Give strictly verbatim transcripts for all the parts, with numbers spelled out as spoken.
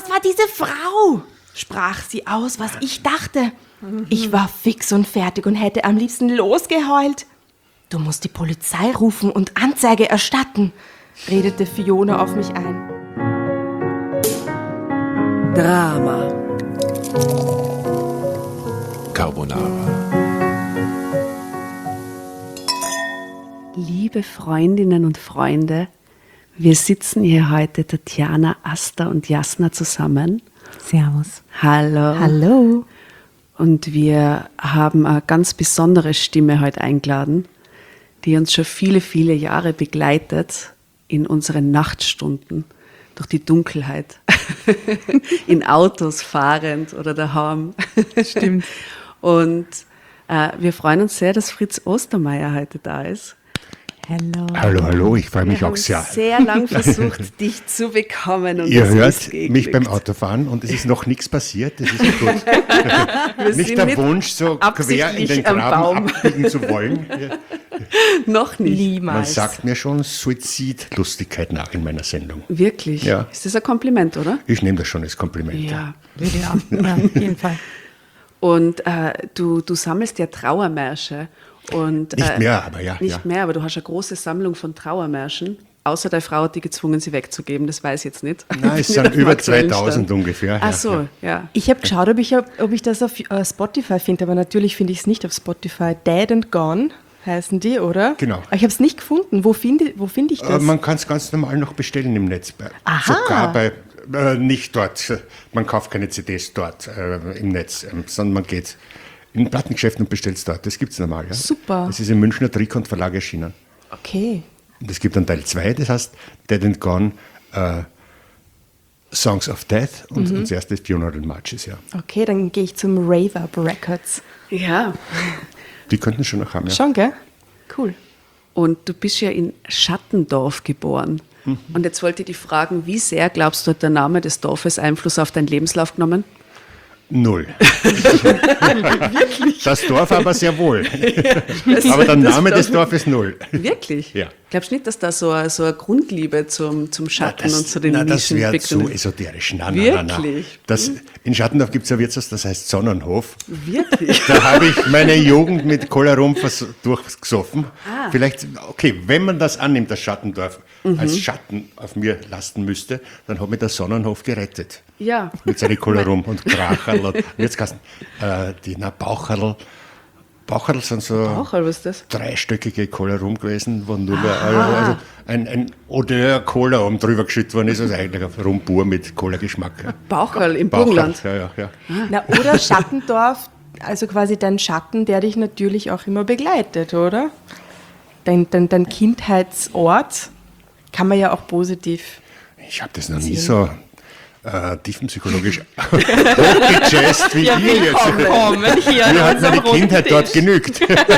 das war diese Frau, sprach sie aus, was ich dachte. Ich war fix und fertig und hätte am liebsten losgeheult. Du musst die Polizei rufen und Anzeige erstatten, redete Fiona auf mich ein. Drama. Carbonara. Liebe Freundinnen und Freunde, wir sitzen hier heute, Tatjana, Asta und Jasna zusammen. Servus. Hallo. Hallo. Und wir haben eine ganz besondere Stimme heute eingeladen, die uns schon viele, viele Jahre begleitet in unseren Nachtstunden durch die Dunkelheit, in Autos fahrend oder daheim. Stimmt. Und äh, wir freuen uns sehr, dass Fritz Ostermeier heute da ist. Hallo. Hallo, hallo, ich freue mich Wir auch haben sehr. sehr lang versucht, dich zu bekommen. Und Ihr es hört ist geglückt. mich beim Autofahren und es ist noch nichts passiert. Das ist gut. Wir Nicht sind der nicht Wunsch, so quer in den absichtlich am Graben Baum. abbiegen zu wollen. Noch nicht. Niemals. Man sagt mir schon Suizidlustigkeit nach in meiner Sendung. Wirklich? Ja. Ist das ein Kompliment, oder? Ich nehme das schon als Kompliment. Ja. Ja, ja, auf jeden Fall. Und äh, du, du sammelst ja Trauermärsche. Und, Nicht äh, mehr, aber ja. Nicht ja. mehr, aber du hast eine große Sammlung von Trauermärschen. Außer deine Frau hat die gezwungen, sie wegzugeben. Das weiß ich jetzt nicht. Nein, es Nicht sind auf dem über aktuellen zweitausend Stand. ungefähr. Ach ja, so, ja. ja. Ich habe geschaut, ob ich, ob ich das auf äh, Spotify finde, aber natürlich finde ich es nicht auf Spotify. Dead and Gone heißen die, oder? Genau. Aber ich habe es nicht gefunden. Wo finde wo find ich Äh, das? Man kann es ganz normal noch bestellen im Netz. Bei, Aha. Sogar bei, äh, nicht dort. Man kauft keine C Ds dort äh, im Netz, ähm, sondern man geht in Plattengeschäften und bestellt es dort. Das gibt es normal. Ja? Super. Das ist im Münchner Trikont Verlag erschienen. Okay. Und es gibt dann Teil zwei, das heißt Dead and Gone, äh, Songs of Death und, Mhm. und das erste ist Funeral Marches. Ja. Okay, dann gehe ich zum Rave Up Records. Ja. Die könnten schon noch haben. Ja. Schon, gell? Cool. Und du bist ja in Schattendorf geboren. Mhm. Und jetzt wollte ich dich fragen, wie sehr glaubst du, hat der Name des Dorfes Einfluss auf deinen Lebenslauf genommen? Null. Das Dorf aber sehr wohl. Aber der Name des Dorfes null. Wirklich? Ja. Glaubst du nicht, dass da so eine, so eine Grundliebe zum, zum Schatten das, und zu den na, das Nischen wäre begründet? zu esoterisch. Nein, nein, nein, nein. Wirklich? Das, in Schattendorf gibt es ein Wirtshaus, das heißt Sonnenhof. Wirklich? Da habe ich meine Jugend mit Cola Rum vers- durchgesoffen. Ah. Vielleicht, okay, wenn man das annimmt, dass Schattendorf Mhm. als Schatten auf mir lasten müsste, dann hat mich der Sonnenhof gerettet. Ja. Mit seinen Cola Rum und Kracherl und Wirtskasten. Äh, die na, Baucherl. Baucherl sind so Baucherl, was ist das? dreistöckige Cola Rum gewesen, wo nur also, also ein, ein Odeur Cola oben drüber geschüttet worden ist, also eigentlich ein Rum pur mit Cola-Geschmack. Baucherl im Baucherl, Burgenland. ja, ja, ja. Na, oder Schattendorf, also quasi dein Schatten, der dich natürlich auch immer begleitet, oder? Dein, dein, dein Kindheitsort kann man ja auch positiv. Ich habe das noch nie so äh, tiefenpsychologisch hochgejazzt wie ihr jetzt. Willkommen hier Mir hat meine Kindheit dort genügt.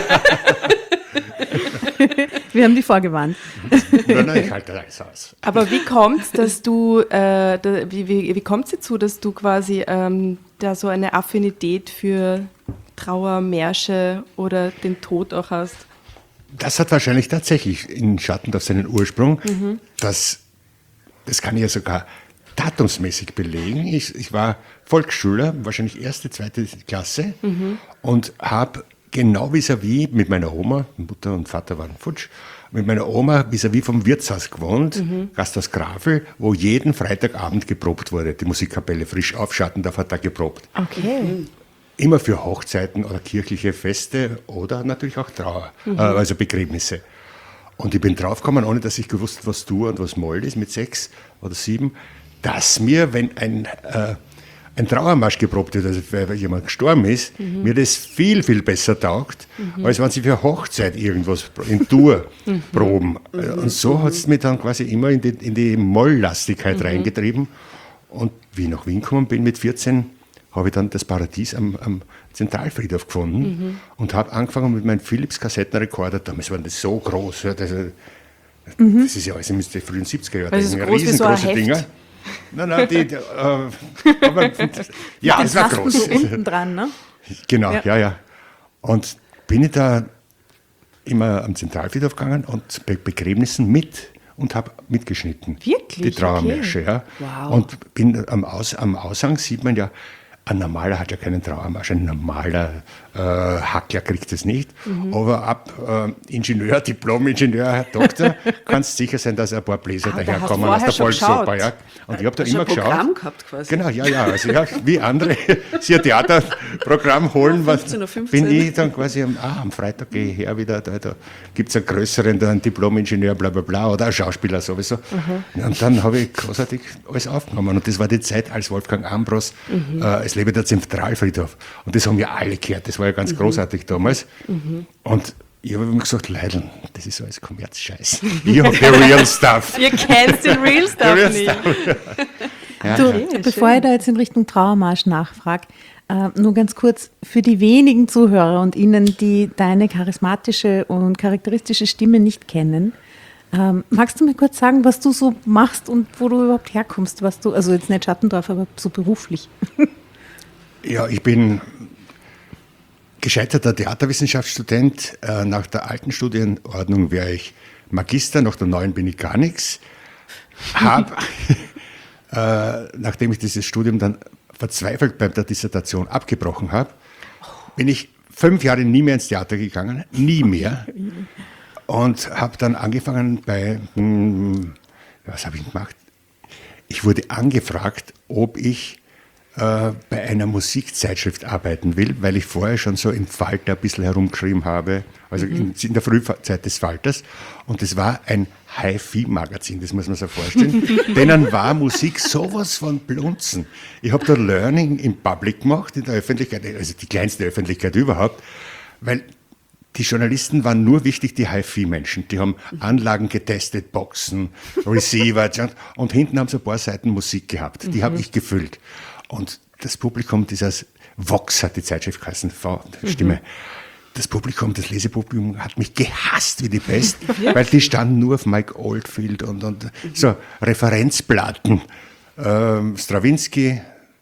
Wir haben die vorgewarnt. Nein, nein, ich halte alles aus. Aber wie kommt es, dass du, äh, da, wie, wie, wie kommt es dazu, dass du quasi ähm, da so eine Affinität für Trauer, Märsche oder den Tod auch hast? Das hat wahrscheinlich tatsächlich in Schattendorf seinen Ursprung. Das, das kann ich ja sogar datumsmäßig belegen. Ich, ich war Volksschüler, wahrscheinlich erste, zweite Klasse und habe genau vis-à-vis mit meiner Oma, Mutter und Vater waren futsch, mit meiner Oma vis-à-vis vom Wirtshaus gewohnt, Gasthaus Grafel, wo jeden Freitagabend geprobt wurde. Die Musikkapelle frisch auf Schattendorf hat da geprobt. Okay. Immer für Hochzeiten oder kirchliche Feste oder natürlich auch Trauer, äh, also Begräbnisse. Und ich bin draufgekommen, ohne dass ich gewusst, was Dur und was Moll ist, mit sechs oder sieben, dass mir, wenn ein, äh, ein Trauermarsch geprobt wird, also weil jemand gestorben ist, mir das viel, viel besser taugt, als wenn sie für Hochzeit irgendwas in Dur proben. Und so hat es mich dann quasi immer in die, in die Molllastigkeit reingetrieben. Und wie ich nach Wien gekommen bin mit vierzehn, habe ich dann das Paradies am, am Zentralfriedhof gefunden mhm. und habe angefangen mit meinem Philips-Kassettenrekorder. Damals waren das so groß. Ja, das, mhm. das ist ja alles in den frühen siebziger Jahren. Also so groß wie so ein riesengroße Heft. Dinger. Nein, nein, die, die, äh, aber, ja, es war groß. So unten dran, ne? Genau, Ja. ja. ja, Und bin ich da immer am Zentralfriedhof gegangen und bei Begräbnissen mit. und habe mitgeschnitten. Wirklich? Die Trauermärsche, Okay. ja. Wow. Und bin am, Aus, am Aushang sieht man ja, ein Normaler hat ja keinen Trauermarsch, ein normaler äh, Hackler kriegt es nicht. Mhm. Aber ab äh, Ingenieur, Diplom-Ingenieur, Herr Doktor, kannst sicher sein, dass ein paar Bläser Ah, da daherkommen hast du aus der vorher schon Volksoper. geschaut. Ja. Und ich habe da Hast du immer ein Programm geschaut. gehabt quasi? Genau, ja, ja. Also ja, wie andere sich ein Theaterprogramm holen, was fünfzehn Uhr fünfzehn. bin ich dann quasi am, ah, am Freitag gehe ich her wieder, da, da gibt es einen größeren, da einen Diplom-Ingenieur, bla bla bla, oder einen Schauspieler sowieso. Mhm. Und dann habe ich großartig alles aufgenommen. Und das war die Zeit, als Wolfgang Ambros, mhm. äh, es lebe der Zentralfriedhof. Und das haben ja alle gehört, das war ja ganz mhm. großartig damals. Mhm. Und ich habe immer gesagt, Leideln, das ist alles Kommerzscheiß. Ich habe the real stuff. Ihr kennt den Real Stuff Real nicht. stuff. Ja, Du, ja. bevor ich da jetzt in Richtung Trauermarsch nachfrage, äh, nur ganz kurz für die wenigen Zuhörer und Ihnen, die deine charismatische und charakteristische Stimme nicht kennen, ähm, magst du mir kurz sagen, was du so machst und wo du überhaupt herkommst, was du, also jetzt nicht Schattendorf, aber so beruflich. Ja, ich bin gescheiterter Theaterwissenschaftsstudent. Äh, nach der alten Studienordnung wäre ich Magister, nach der neuen bin ich gar nichts. Hab, äh, nachdem ich dieses Studium dann verzweifelt bei der Dissertation abgebrochen habe, bin ich fünf Jahre nie mehr ins Theater gegangen, nie mehr. Und habe dann angefangen bei, hm, was habe ich gemacht? Ich wurde angefragt, ob ich äh, bei einer Musikzeitschrift arbeiten will, weil ich vorher schon so im Falter ein bisschen herumgeschrieben habe, also mhm. in, in der Frühzeit des Falters. Und das war ein Hi-Fi-Magazin, das muss man sich vorstellen. Denen war Musik sowas von Blunzen. Ich habe da Learning in Public gemacht, in der Öffentlichkeit, also die kleinste Öffentlichkeit überhaupt, weil die Journalisten waren nur wichtig, die Hi-Fi-Menschen. Die haben Anlagen getestet, Boxen, Receiver und hinten haben sie ein paar Seiten Musik gehabt. Die mhm. habe ich gefüllt. Und das Publikum, dieses Vox hat die Zeitschrift geheißen, V-Stimme. Mhm. Das Publikum, das Lesepublikum hat mich gehasst wie die Pest, weil die standen nur auf Mike Oldfield und, und so Referenzplatten. Ähm, Stravinsky,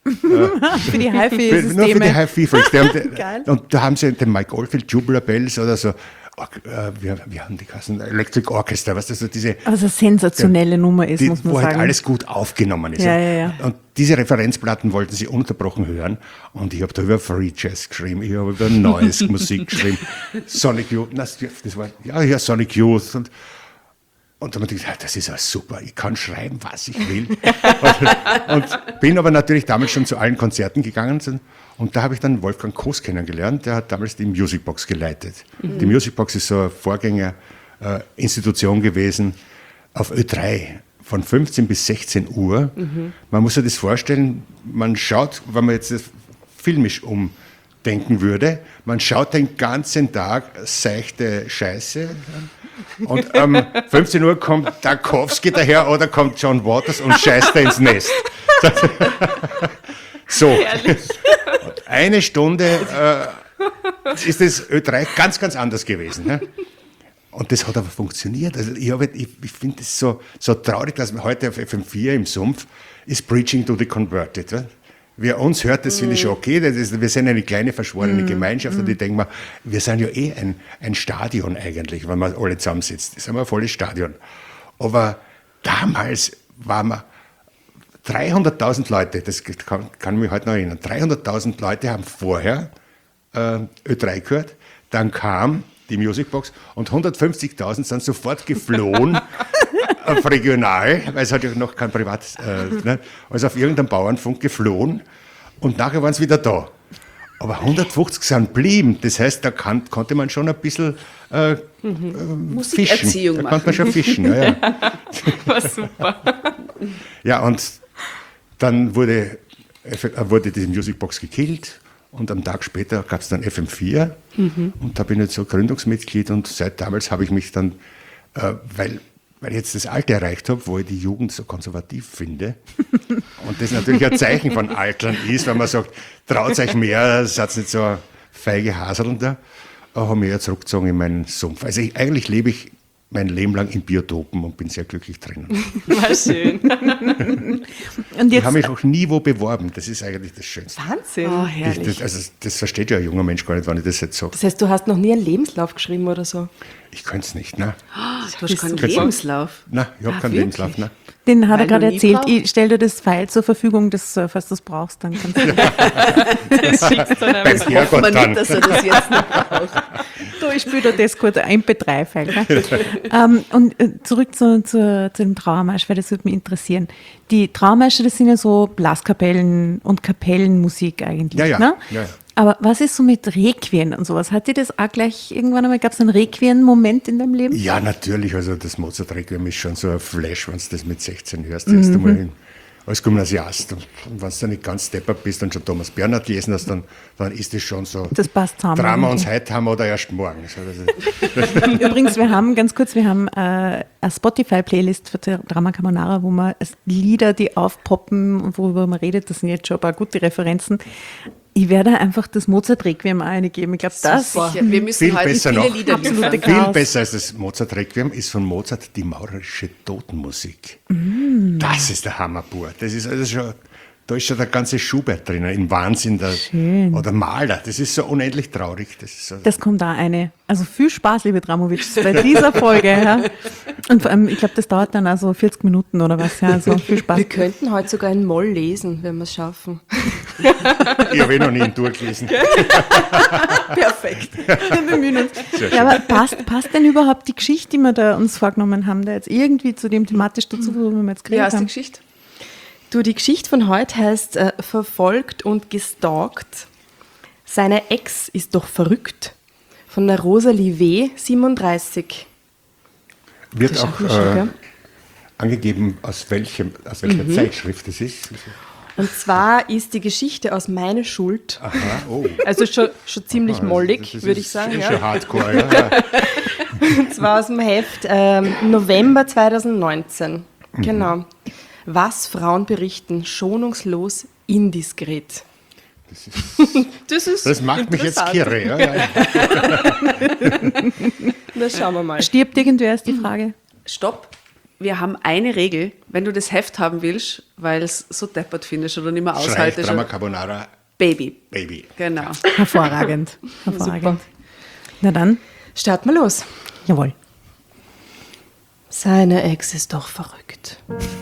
für die Hi-Fi-Systeme. nur für die Hi-Fi-Freaks. Geil. Und da haben sie den Mike Oldfield, Tubular Bells oder so, äh, wir, wir haben die Kassen, Electric Orchestra, was das so diese... Also eine sensationelle Nummer ist, die, muss man wo sagen. halt alles gut aufgenommen ist. Ja, ja, ja. Und diese Referenzplatten wollten sie ununterbrochen hören. Und ich habe da über Free Jazz geschrieben, ich habe über Noise Musik geschrieben, Sonic Youth, das war, ja, ja, Sonic Youth und Und dann habe ich gedacht, das ist ja super, ich kann schreiben, was ich will. und, und bin aber natürlich damals schon zu allen Konzerten gegangen. Und da habe ich dann Wolfgang Koos kennengelernt, der hat damals die Musicbox geleitet. Mhm. Die Musicbox ist so eine Vorgängerinstitution äh, gewesen auf Ö drei von fünfzehn bis sechzehn Uhr. Mhm. Man muss sich das vorstellen, man schaut, wenn man jetzt das filmisch umdenken würde, man schaut den ganzen Tag seichte Scheiße. Und um fünfzehn Uhr kommt Tarkowski daher oder kommt John Waters und scheißt da ins Nest. So. Und eine Stunde äh, ist das Ö drei ganz, ganz anders gewesen. Ne? Und das hat aber funktioniert. Also ich ich, ich finde es so, so traurig, dass man heute auf F M vier im Sumpf ist Preaching to the Converted. Ne? Wer uns hört, das finde ich schon okay. Das ist, wir sind eine kleine verschworene mm. Gemeinschaft und ich denke mal, wir sind ja eh ein, ein Stadion eigentlich, wenn man alle zusammensitzt. Das ist ein volles Stadion. Aber damals waren wir dreihunderttausend Leute, das kann, kann mich heute noch erinnern, dreihunderttausend Leute haben vorher äh, Ö drei gehört, dann kam die Musicbox und hundertfünfzigtausend sind sofort geflohen auf regional, weil es hat ja noch kein Privat, äh, ne, also auf irgendeinem Bauernfunk geflohen und nachher waren es wieder da. Aber hundertfünfzig sind blieben, das heißt, da kann, konnte man schon ein bisschen äh, mhm. äh, fischen. Da konnte man schon fischen. Ja, ja. War super. Ja, und dann wurde, wurde die Musicbox gekillt. Und am Tag später gab es dann F M vier mhm. und da bin ich jetzt so Gründungsmitglied und seit damals habe ich mich dann, äh, weil, weil ich jetzt das Alter erreicht habe, wo ich die Jugend so konservativ finde und das natürlich ein Zeichen von Altern ist, wenn man sagt, traut euch mehr, seid nicht so feige Haseln da, habe mich ja zurückgezogen in meinen Sumpf. Also ich, eigentlich lebe ich mein Leben lang in Biotopen und bin sehr glücklich drin. War schön. Und ich habe mich auch nie wo beworben, das ist eigentlich das Schönste. Wahnsinn. Oh, Ich, herrlich. das, also das versteht ja ein junger Mensch gar nicht, wenn ich das jetzt sage. Das heißt, du hast noch nie einen Lebenslauf geschrieben oder so? Ich könnte es nicht, ne? Du hast keinen super. Lebenslauf. Na, ich habe Ah, keinen wirklich? Lebenslauf, ne? Den hat Weil er gerade du nie erzählt. brauchst. Ich stell dir das File zur Verfügung, das, äh, falls du es brauchst, dann kannst du Beim Herrgott Man dann. nicht, dass er das jetzt noch braucht. Du, ich spiele dir das kurz ein M P drei File. Ne? ähm, und äh, zurück zu, zu, zu dem Trauermarsch, weil das würde mich interessieren. Die Trauermärsche, das sind ja so Blaskapellen und Kapellenmusik eigentlich. Ja, ja. Ne? Ja, ja. Aber was ist so mit Requiem und sowas? Hat dir das auch gleich irgendwann einmal, gab es einen Requiem-Moment in deinem Leben? Ja, natürlich. Also das Mozart-Requiem ist schon so ein Flash, wenn du das mit sechzehn hörst. Erst Mhm. einmal in, als Gymnasiast. Und, und wenn du nicht ganz deppert bist und schon Thomas Bernhard gelesen hast, dann, dann ist das schon so Das passt zusammen. Drama uns heute haben oder erst morgen. So, das ist, Übrigens, wir haben, ganz kurz, wir haben äh, eine Spotify-Playlist für Drama Carbonara, wo wir Lieder, die aufpoppen und worüber man redet, das sind jetzt schon ein paar gute Referenzen. Ich werde einfach das Mozart-Requiem eingeben. Ich glaube, das Sicher. Wir müssen Viel heute besser viele noch. Lieder Absolute liefern. Chaos. viel besser als das Mozart-Requiem ist von Mozart die maurerische Totenmusik. Mm. Das ist der Hammer pur. Das ist also schon, da ist schon der ganze Schubert drin, im Wahnsinn. Der, Schön. Oder Mahler, das ist so unendlich traurig. Das ist so, Das kommt da eine. Also viel Spaß, liebe Dramovic, bei dieser Folge. Ja. Und vor allem, ich glaube, das dauert dann also vierzig Minuten oder was. Ja, also viel Spaß. Wir könnten heute sogar in Moll lesen, wenn wir es schaffen. ich habe eh noch nie ihn durchgelesen. Perfekt. Wir bemühen uns. Sehr schön. Ja, aber passt, passt denn überhaupt die Geschichte, die wir da uns vorgenommen haben, da jetzt irgendwie zu dem thematisch dazu, worüber wir jetzt Ja, geredet ist die haben? Geschichte. Du, die Geschichte von heute heißt äh, Verfolgt und gestalkt. Seine Ex ist doch verrückt. Von der Rosalie W., siebenunddreißig. Wird Das ist auch auch nicht schön, äh, gell? angegeben, aus, welchem, aus welcher Mhm. Zeitschrift es ist. Und zwar ist die Geschichte aus Meine Schuld. Aha, oh. Also schon, schon ziemlich Ah, mollig, das würde ich ist sagen. Schon Ja. Hardcore, ja. Und zwar aus dem Heft ähm, November zweitausendneunzehn. Mhm. Genau. Was Frauen berichten, schonungslos indiskret. Das, ist, Das ist das macht mich jetzt interessant. kirre. Ja, ja. Na, schauen wir mal. Stirbt irgendwer, ist die Frage. Stopp. Wir haben eine Regel, wenn du das Heft haben willst, weil es so deppert findest oder nicht mehr Schreib aushaltest. Drama Carbonara Baby. Baby. Genau. Hervorragend. Hervorragend. Na dann, Starten wir los. jawohl. Seine Ex ist doch verrückt.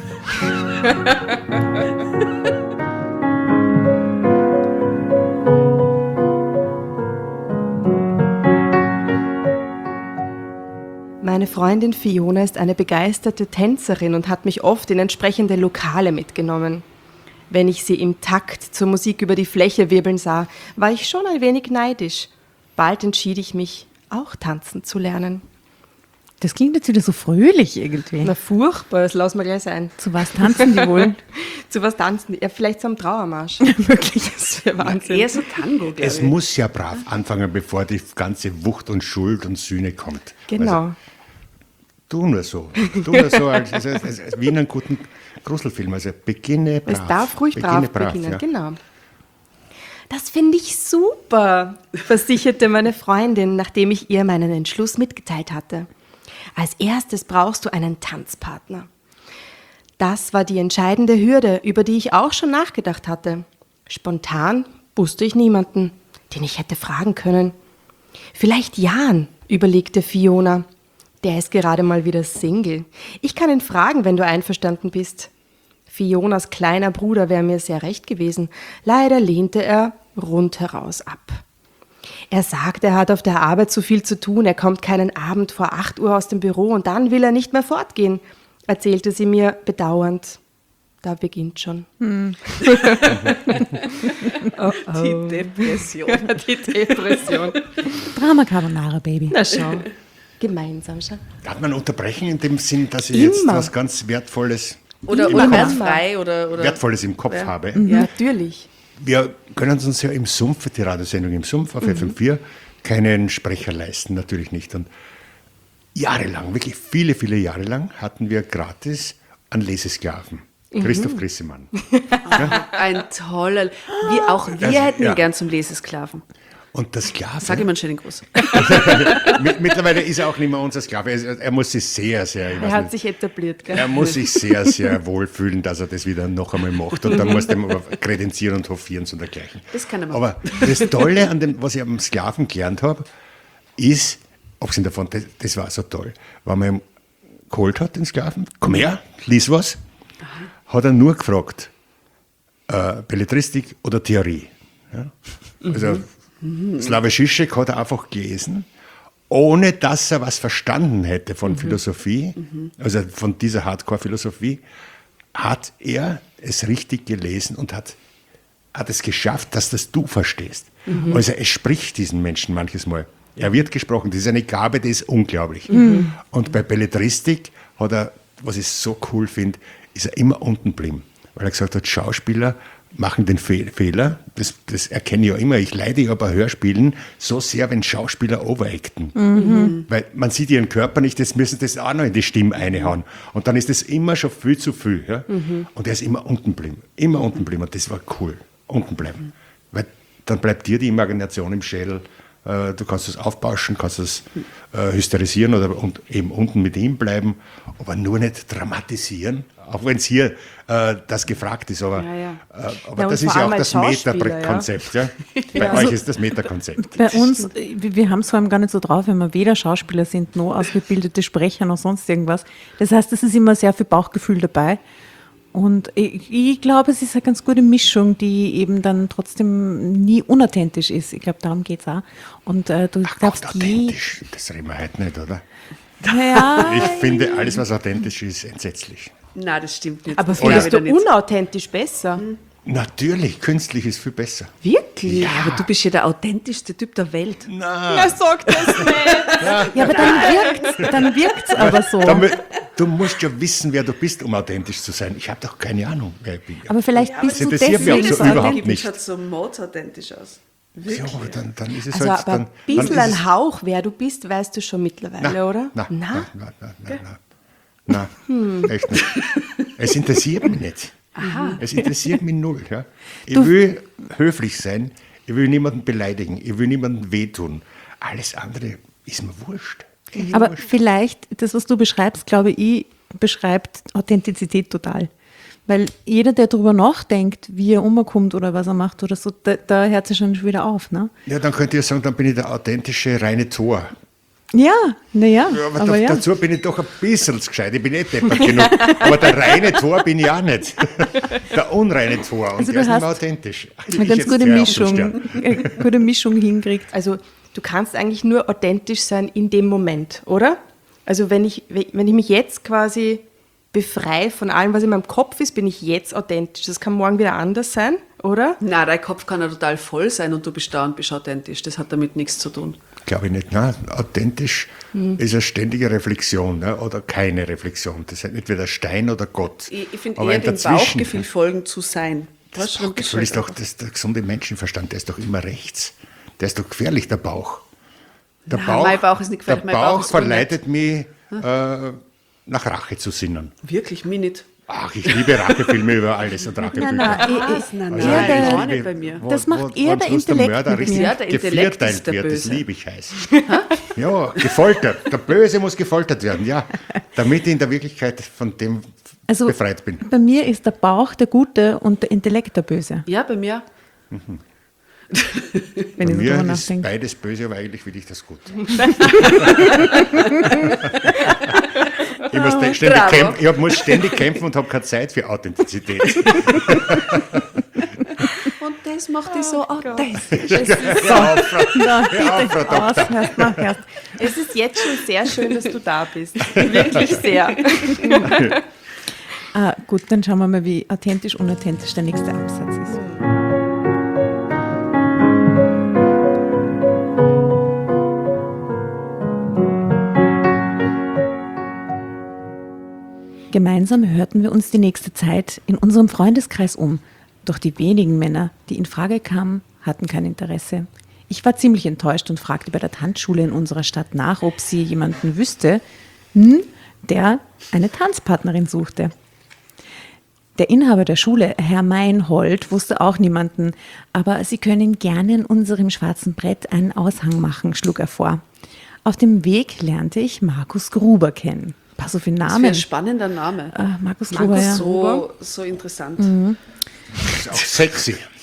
Meine Freundin Fiona ist eine begeisterte Tänzerin und hat mich oft in entsprechende Lokale mitgenommen. Wenn ich sie im Takt zur Musik über die Fläche wirbeln sah, war ich schon ein wenig neidisch. Bald entschied ich mich, auch tanzen zu lernen. Das klingt jetzt wieder so fröhlich irgendwie. Na furchtbar, das lassen wir gleich sein. Zu was tanzen die wohl? Zu was tanzen die? Ja, vielleicht zum Trauermarsch. Wirklich. Das wäre Wahnsinn. Eher so Tango, glaube Es ich. muss ja brav anfangen, bevor die ganze Wucht und Schuld und Sühne kommt. Genau. Also, tu nur so. Tu nur so, als, als, als, als wie in einem guten Gruselfilm. Also beginne brav. Es darf ruhig beginne brav, beginnen, ja. genau. Das finde ich super, versicherte meine Freundin, nachdem ich ihr meinen Entschluss mitgeteilt hatte. Als erstes brauchst du einen Tanzpartner. Das war die entscheidende Hürde, über die ich auch schon nachgedacht hatte. Spontan wusste ich niemanden, den ich hätte fragen können. Vielleicht Jan, überlegte Fiona. Der ist gerade mal wieder Single. Ich kann ihn fragen, wenn du einverstanden bist. Fionas kleiner Bruder wäre mir sehr recht gewesen. Leider lehnte er rundheraus ab. Er sagt, er hat auf der Arbeit zu viel zu tun, er kommt keinen Abend vor acht Uhr aus dem Büro und dann will er nicht mehr fortgehen, erzählte sie mir bedauernd. Da beginnt schon. Die Depression. Die Depression. Drama Carbonara, Baby. Na schau, gemeinsam schon. Darf man unterbrechen in dem Sinn, dass ich jetzt Immer. was ganz Wertvolles, Oder, Im oder Kopf. wertfrei oder, oder Wertvolles im Kopf Ja. habe? Ja. Natürlich. Wir können uns ja im Sumpf, die Radiosendung im Sumpf auf F M vier, keinen Sprecher leisten, natürlich nicht. Und jahrelang, wirklich viele, viele Jahre lang, hatten wir gratis einen Lesesklaven. Christoph Grissemann. Ein toller. Wir, auch wir Also, hätten ihn ja. gern zum Lesesklaven. Und der Sklave, Sag ihm einen schönen Gruß. mit- mittlerweile ist er auch nicht mehr unser Sklave. Er, er muss sich sehr, sehr, ich Er weiß hat nicht, sich etabliert, gell? er muss sich sehr, sehr wohlfühlen, dass er das wieder noch einmal macht. Und dann muss er ihm aber kredenzieren und hofieren und dergleichen. Das kann er machen. Aber das Tolle an dem, was ich am Sklaven gelernt habe, ist, abgesehen davon, das, das war so toll. Wenn man ihn geholt hat, den Sklaven, komm her, lies was, hat er nur gefragt, äh, Belletristik oder Theorie. Ja? Also mhm. Slavoj Žižek hat er einfach gelesen, ohne dass er was verstanden hätte von mhm. Philosophie, mhm. also von dieser Hardcore-Philosophie, hat er es richtig gelesen und hat, hat es geschafft, dass das du verstehst. Mhm. Also es spricht diesen Menschen manches Mal. Er wird gesprochen, das ist eine Gabe, die ist unglaublich. Mhm. Und bei Belletristik hat er, was ich so cool finde, ist er immer unten geblieben. Weil er gesagt hat, Schauspieler machen den Fe- Fehler, das, das erkenne ich ja immer, ich leide ja bei Hörspielen so sehr, wenn Schauspieler overacten. Mhm. Weil man sieht ihren Körper nicht, jetzt müssen sie das auch noch in die Stimme einhauen. Und dann ist das immer schon viel zu viel. Ja? Mhm. Und er ist immer unten geblieben, immer unten geblieben. Und das war cool, unten bleiben. Mhm. Weil dann bleibt dir die Imagination im Schädel. Du kannst es aufbauschen, kannst es äh, hysterisieren oder und eben unten mit ihm bleiben, aber nur nicht dramatisieren, auch wenn es hier äh, das gefragt ist. Aber, ja, ja. Äh, aber ja, das ist ja auch das Meta-Konzept. Ja? Ja. Bei Ja. euch Also, ist das Meta-Konzept. Bei uns, wir wir haben es vor allem gar nicht so drauf, wenn wir weder Schauspieler sind, noch ausgebildete Sprecher, noch sonst irgendwas. Das heißt, es ist immer sehr viel Bauchgefühl dabei. Und ich, ich glaube, es ist eine ganz gute Mischung, die eben dann trotzdem nie unauthentisch ist. Ich glaube, darum geht es auch. Und äh, du Ach darfst Gott, je... authentisch, das reden wir heute nicht, oder? Ja, Ich finde, alles, was authentisch ist, entsetzlich. Nein, das stimmt nicht. Aber Das findest glaube du ich nicht. unauthentisch besser? Natürlich, künstlich ist viel besser. Wirklich? Ja, aber du bist ja der authentischste Typ der Welt. Na, sag das nicht. ja, aber dann wirkt dann wirkt's aber so. Damit, du musst ja wissen, wer du bist, um authentisch zu sein. Ich habe doch keine Ahnung, wer ich bin. Aber vielleicht bist das du interessiert mich auch deswegen so so überhaupt authentisch. nicht. Schaut so mordauthentisch aus. Ja, aber dann, dann ist es Also, halt... aber dann, ein bisschen dann ist es- ein Hauch, wer du bist, weißt du schon mittlerweile, Na, oder? Na, Na? na, na, na, na, na. na echt nicht. Es interessiert mich nicht. Es interessiert mich null. Ja. Ich Du- will höflich sein, ich will niemanden beleidigen, ich will niemandem wehtun. Alles andere ist mir wurscht. Echt Aber wurscht. vielleicht, das, was du beschreibst, glaube ich, beschreibt Authentizität total. Weil jeder, der darüber nachdenkt, wie er umkommt oder was er macht oder so, da, da hört es schon wieder auf. Ne? Ja, dann könnt ihr sagen, dann bin ich der authentische reine Tor. Ja, naja, Ja, aber, aber da, ja. dazu bin ich doch ein bisschen zu gescheit. Ich bin nicht deppert genug. Aber der reine Tor bin ich auch nicht. Der unreine Tor. Und Also der du ist nicht mehr hast authentisch. eine Ich ganz jetzt gute gleich Mischung, Außenstern. eine gute Mischung hinkriegt. Also du kannst eigentlich nur authentisch sein in dem Moment, oder? Also wenn ich, wenn ich mich jetzt quasi befreie von allem, was in meinem Kopf ist, bin ich jetzt authentisch. Das kann morgen wieder anders sein, oder? Nein, dein Kopf kann ja total voll sein und du bist da und bist authentisch. Das hat damit nichts zu tun. Glaube ich nicht. Nein, authentisch ist eine ständige Reflexion, ne? Oder keine Reflexion. Das ist entweder Stein oder Gott. Ich, ich finde Aber eher in dem dazwischen- Bauchgefühl folgen zu sein. Das Weißt du, dann bist du Bauchgefühl ist halt doch das, der gesunde Menschenverstand, der ist doch immer rechts. Der ist doch gefährlich, der Bauch. Der Nein, mein Bauch ist nicht gefährlich, Der mein Bauch Bauch ist verleitet mich, äh, nach Rache zu sinnen. wirklich, mich nicht. Ach, ich liebe Rachefilme über alles und Rachebücher. Was? Nein, Also Ja, ich der- gar nicht bin- bei mir. wo- Das macht wo- eher wo am der Schluss Intellekt Mörder mit richtig mir. Ja, der Intellekt gevierteilt ist der wird, das Böse. liebe ich heiß. Ja, gefoltert. Der Böse muss gefoltert werden, ja. Damit ich in der Wirklichkeit von dem Also befreit bin. bei mir ist der Bauch der Gute und der Intellekt der Böse, Ja, bei mir. wenn Bei ich so mir drüber ist nachdenke. beides böse, aber eigentlich will ich das gut. ich, muss ständig Bravo. kämpfen, ich muss ständig kämpfen und habe keine Zeit für Authentizität. Und das macht dich so authentisch. Hör auf, Frau, Na, hör auf, bitte, Frau aus, Doktor. hörst, mach erst. Es ist jetzt schon sehr schön, dass du da bist. Wirklich sehr. Ah, gut, dann schauen wir mal, wie authentisch, unauthentisch der nächste Absatz ist. Gemeinsam hörten wir uns die nächste Zeit in unserem Freundeskreis um. Doch die wenigen Männer, die in Frage kamen, hatten kein Interesse. Ich war ziemlich enttäuscht und fragte bei der Tanzschule in unserer Stadt nach, ob sie jemanden wüsste, hm, der eine Tanzpartnerin suchte. Der Inhaber der Schule, Herr Meinhold, wusste auch niemanden, aber Sie können gerne in unserem schwarzen Brett einen Aushang machen, schlug er vor. Auf dem Weg lernte ich Markus Gruber kennen. Pass auf den Das ist Namen. ein spannender Name. Ah, Markus Gruber, Markus, ja. so, so interessant. Das ist auch sexy.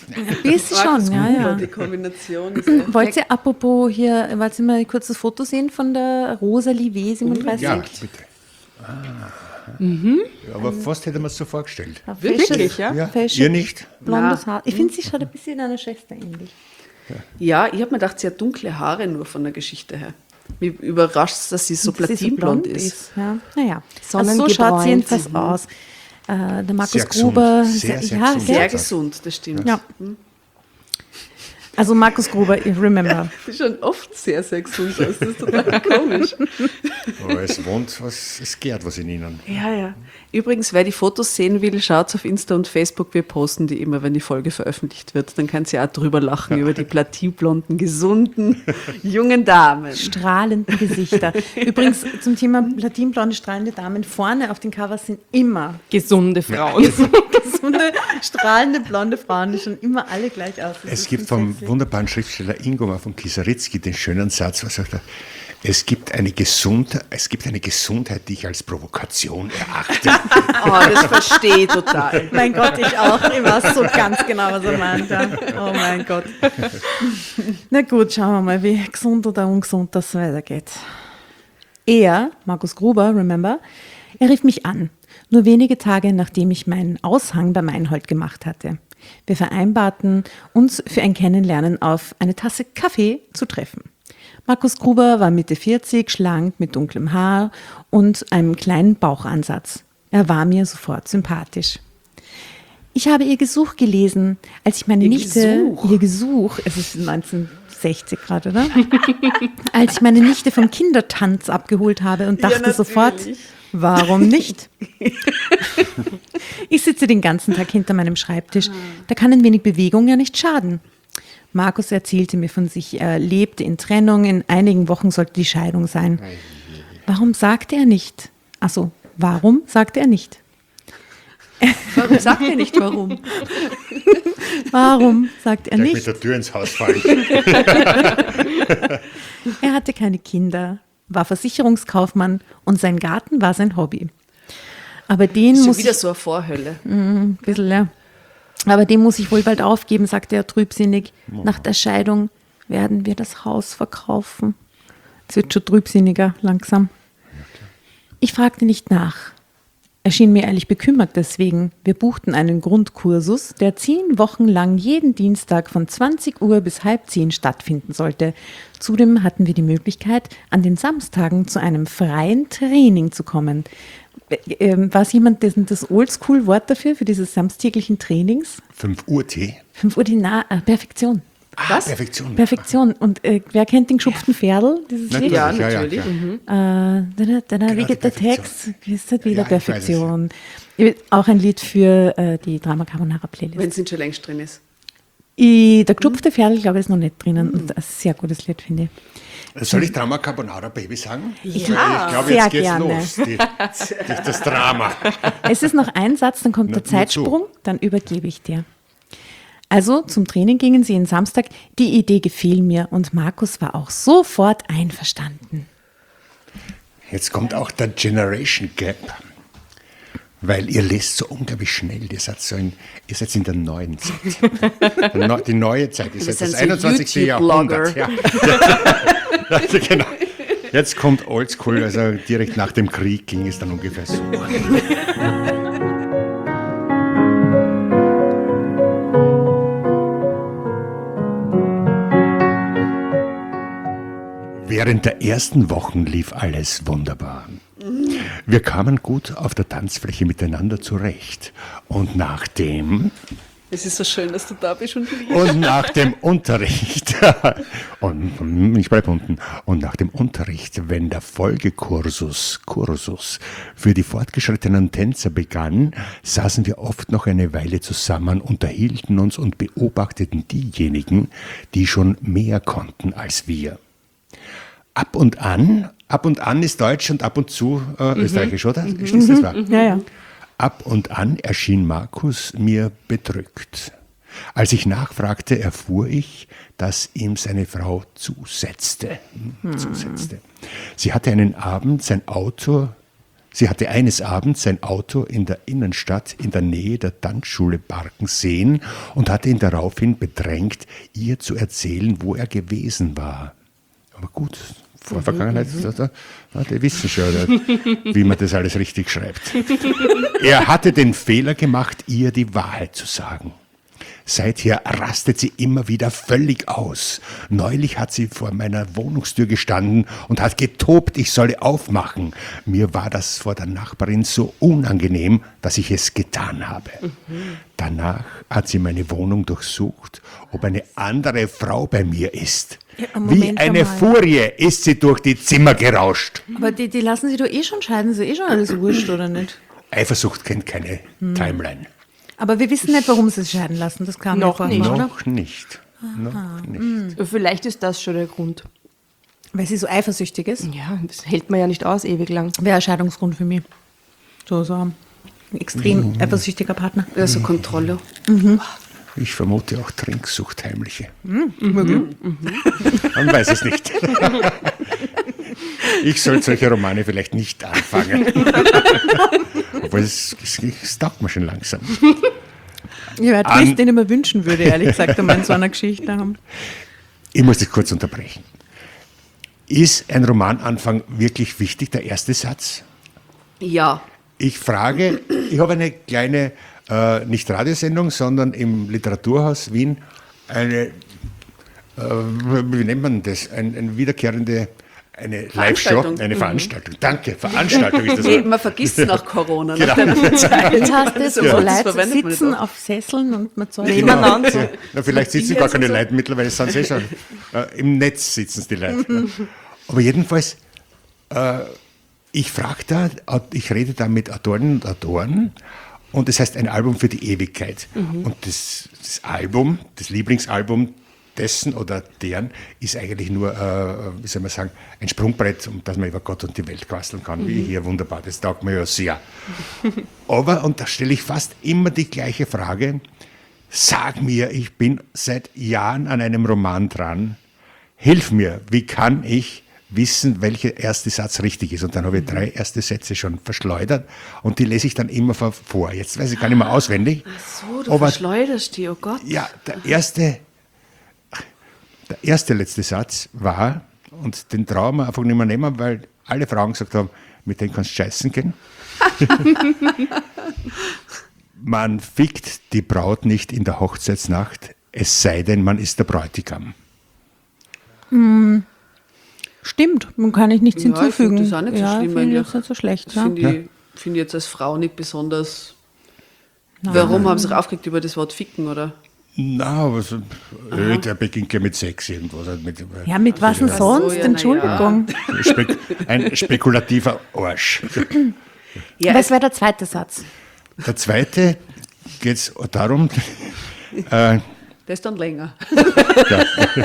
Ein bisschen schon, ja, ja. Die Kombination ist echt Wollt ihr apropos hier, wollt ihr mal kurz das Foto sehen von der Rosalie W. siebenunddreißig? Ja, bitte. Ah. Mhm. Ja, aber fast hätte man es so vorgestellt. Wirklich, ja? Ja, Fashion, ihr nicht? blondes Haar. Ich finde, sie schaut ein bisschen deiner Schwester ähnlich. Ja, ich habe mir gedacht, sie hat dunkle Haare nur von der Geschichte her. Mich überrascht es, dass sie so Dass sie platinblond blond ist. Ja. Naja, also so Sonnengebräunt. schaut sie jedenfalls aus. Äh, der Markus Sehr gesund. Gruber, Sehr, sehr ja, gesund. Sehr gell? gesund, das stimmt. Ja. Also Markus Gruber, ich remember. Sie schauen oft sehr, sehr gesund aus. Das ist total komisch. Aber es wohnt, was, es gärt was in ihnen. Ja, ja. Übrigens, wer die Fotos sehen will, schaut auf Insta und Facebook. Wir posten die immer, wenn die Folge veröffentlicht wird. Dann kann sie auch drüber lachen, über die platinblonden, gesunden, jungen Damen. Strahlenden Gesichter. Übrigens zum Thema platinblonde, strahlende Damen. Vorne auf den Covers sind immer Gesunde Frauen. gesunde, strahlende, blonde Frauen, die schon immer alle gleich aussehen. Es gibt vom wunderbaren Schriftsteller Ingomar von Kisaritzky den schönen Satz, was sagt er, es gibt eine Gesundheit, es gibt eine Gesundheit, die ich als Provokation erachte. Oh, das verstehe ich total. Mein Gott, ich auch. Ich weiß so ganz genau, was er meint. Ja. Oh mein Gott. Na gut, schauen wir mal, wie gesund oder ungesund das weitergeht. Er, Markus Gruber, remember, er rief mich an, nur wenige Tage nachdem ich meinen Aushang bei Meinhold gemacht hatte. Wir vereinbarten, uns für ein Kennenlernen auf eine Tasse Kaffee zu treffen. Markus Gruber war Mitte vierzig, schlank, mit dunklem Haar und einem kleinen Bauchansatz. Er war mir sofort sympathisch. Ich habe ihr Gesuch gelesen, als ich meine Ihr Nichte... Gesuch? Ihr Gesuch? Es ist neunzehnhundertsechzig gerade, oder? Als ich meine Nichte vom Kindertanz abgeholt habe und dachte sofort, warum nicht? Ich sitze den ganzen Tag hinter meinem Schreibtisch. Da kann ein wenig Bewegung ja nicht schaden. Markus erzählte mir von sich, er lebte in Trennung, in einigen Wochen sollte die Scheidung sein. Warum sagte er nicht? Also, warum sagte er nicht? Warum sagt er nicht warum? Warum sagt er Gleich mit nicht? der Tür ins Haus fallen. Er hatte keine Kinder, war Versicherungskaufmann und sein Garten war sein Hobby. Aber den Schon muss wieder ich, so eine Vorhölle. ein bisschen, ja. Aber den muss ich wohl bald aufgeben, sagte er trübsinnig. Nach der Scheidung werden wir das Haus verkaufen. Es wird schon trübsinniger, langsam. Ich fragte nicht nach. Er schien mir ehrlich bekümmert deswegen. Wir buchten einen Grundkursus, der zehn Wochen lang jeden Dienstag von zwanzig Uhr bis halb zehn stattfinden sollte. Zudem hatten wir die Möglichkeit, an den Samstagen zu einem freien Training zu kommen. Ähm, war es jemand, das, das Oldschool-Wort dafür, für diese samstäglichen Trainings? fünf Uhr Tee. fünf Uhr die Na äh, Perfektion. Ah, Perfektion. Perfektion. Und äh, wer kennt den geschupften Pferdl, dieses Lied? Natürlich, Ja, ja, ja, natürlich. klar. Mhm. Äh, da, da, da, wie die geht der Perfektion. Text? Wie ist das wieder? Ja, ich weiß es, Perfektion. Auch ein Lied für äh, die Drama Carbonara Playlist. Wenn es nicht schon längst drin ist. I, der geschupfte Pferdl, glaube ich, ist noch nicht drinnen. Und ein sehr gutes Lied, finde ich. Soll ich Drama Carbonara Baby sagen? Ja, ich glaube, sehr jetzt geht's gerne. los. Die, die, das Drama. Es ist noch ein Satz, dann kommt Na, der nur Zeitsprung, dann übergebe ich dir. Also zum Training gingen sie jeden Samstag. Die Idee gefiel mir und Markus war auch sofort einverstanden. Jetzt kommt auch der Generation Gap. Weil ihr lest so unglaublich schnell. Ihr seid, so in, ihr seid in der neuen Zeit. Die, Neu, die neue Zeit. Ihr seid sind das so einundzwanzigste YouTube-Blogger. Jahrhundert. Ja. Also genau. Jetzt kommt Oldschool, also direkt nach dem Krieg ging es dann ungefähr so. Während der ersten Wochen lief alles wunderbar. Wir kamen gut auf der Tanzfläche miteinander zurecht. Und nach dem, Es ist so schön, dass du da bist und liebst. und nach dem Unterricht, und ich bleibe unten, und nach dem Unterricht, wenn der Folgekursus, Kursus für die fortgeschrittenen Tänzer begann, saßen wir oft noch eine Weile zusammen, unterhielten uns und beobachteten diejenigen, die schon mehr konnten als wir. Ab und an, ab und an ist Deutsch und ab und zu äh, Österreichisch, oder? Ist das wahr? Ja, ja. Ab und an erschien Markus mir bedrückt. Als ich nachfragte, erfuhr ich, dass ihm seine Frau zusetzte. Hm, zusetzte. Sie hatte einen Abend sein Auto, Sie hatte eines Abends sein Auto in der Innenstadt in der Nähe der Tanzschule parken sehen und hatte ihn daraufhin bedrängt, ihr zu erzählen, wo er gewesen war. Aber gut, vor Vergangenheit, da, da, da, die wissen schon, da, wie man das alles richtig schreibt. Er hatte den Fehler gemacht, ihr die Wahrheit zu sagen. Seither rastet sie immer wieder völlig aus. Neulich hat sie vor meiner Wohnungstür gestanden und hat getobt, ich solle aufmachen. Mir war das vor der Nachbarin so unangenehm, dass ich es getan habe. Mhm. Danach hat sie meine Wohnung durchsucht, ob eine andere Frau bei mir ist. Ja, wie eine Furie ist sie durch die Zimmer gerauscht. Aber die, die lassen sie doch eh schon scheiden, ist ja eh schon alles wurscht, oder nicht? Eifersucht kennt keine hm. Timeline. Aber wir wissen nicht, warum sie es scheiden lassen. Das kam noch ja nicht. Mal, noch nicht. Noch nicht. Vielleicht ist das schon der Grund. Weil sie so eifersüchtig ist? Ja, das hält man ja nicht aus ewig lang. Wäre ein Scheidungsgrund für mich. So, so ein extrem mhm. eifersüchtiger Partner. Ja, so Kontrolle. Mhm. Ich vermute auch Trinksucht, heimliche. Mhm. Mhm. Mhm. Man weiß es nicht. Ich soll solche Romane vielleicht nicht anfangen. Obwohl, es, es, es taugt mir schon langsam. Ja, ein Twist, den ich mir wünschen würde, ehrlich gesagt, wenn wir in so einer Geschichte haben. Ich muss das kurz unterbrechen. Ist ein Romananfang wirklich wichtig, der erste Satz? Ja. Ich frage, ich habe eine kleine, äh, nicht Radiosendung, sondern im Literaturhaus Wien eine, äh, wie nennt man das, ein, eine wiederkehrende, eine Live-Show, eine mhm. Veranstaltung. Danke, Veranstaltung ist das. Nee, man vergisst nach Corona. Genau. Nach Jetzt hast du so Ja. Leute sitzen auf Sesseln und man zahlt Genau. nebeneinander. Ja. Na, vielleicht sitzen gar keine Leute, mittlerweile sind sie eh schon. Äh, Im Netz sitzen die Leute. Ja. Aber jedenfalls, äh, ich frage da, ich rede da mit Autorinnen und Autoren und das heißt ein Album für die Ewigkeit. Mhm. Und das, das Album, das Lieblingsalbum dessen oder deren ist eigentlich nur, äh, wie soll man sagen, ein Sprungbrett, um das man über Gott und die Welt quasteln kann, mhm. wie hier wunderbar, das taugt mir ja sehr. Aber, und da stelle ich fast immer die gleiche Frage, sag mir, ich bin seit Jahren an einem Roman dran, hilf mir, wie kann ich wissen, welcher erste Satz richtig ist. Und dann habe ich drei erste Sätze schon verschleudert und die lese ich dann immer vor. Jetzt weiß ich gar nicht mehr auswendig. Ach so, du aber, verschleuderst die, oh Gott. Ja, der erste, der erste letzte Satz war, und den trauen wir einfach nicht mehr nehmen, weil alle Frauen gesagt haben, mit denen kannst du scheißen gehen. Man fickt die Braut nicht in der Hochzeitsnacht, es sei denn, man ist der Bräutigam. Mm. Stimmt, man kann ich nichts Ja, hinzufügen. Ich finde das auch nicht so ja, schlimm. finde ich eigentlich. jetzt nicht so schlecht. Das Ja. finde Ja. ich, find ich jetzt als Frau nicht besonders. Nein. Warum haben sie sich aufgeregt über das Wort ficken, oder? Na, aber so, äh, der beginnt ja mit Sex irgendwas. halt Mit, Ja, mit was denn Ach so, sonst? ja, na Entschuldigung. Spek ein spekulativer Arsch. Ja, Was wäre der zweite Satz? Der zweite geht es darum, äh, der ist dann länger. ja.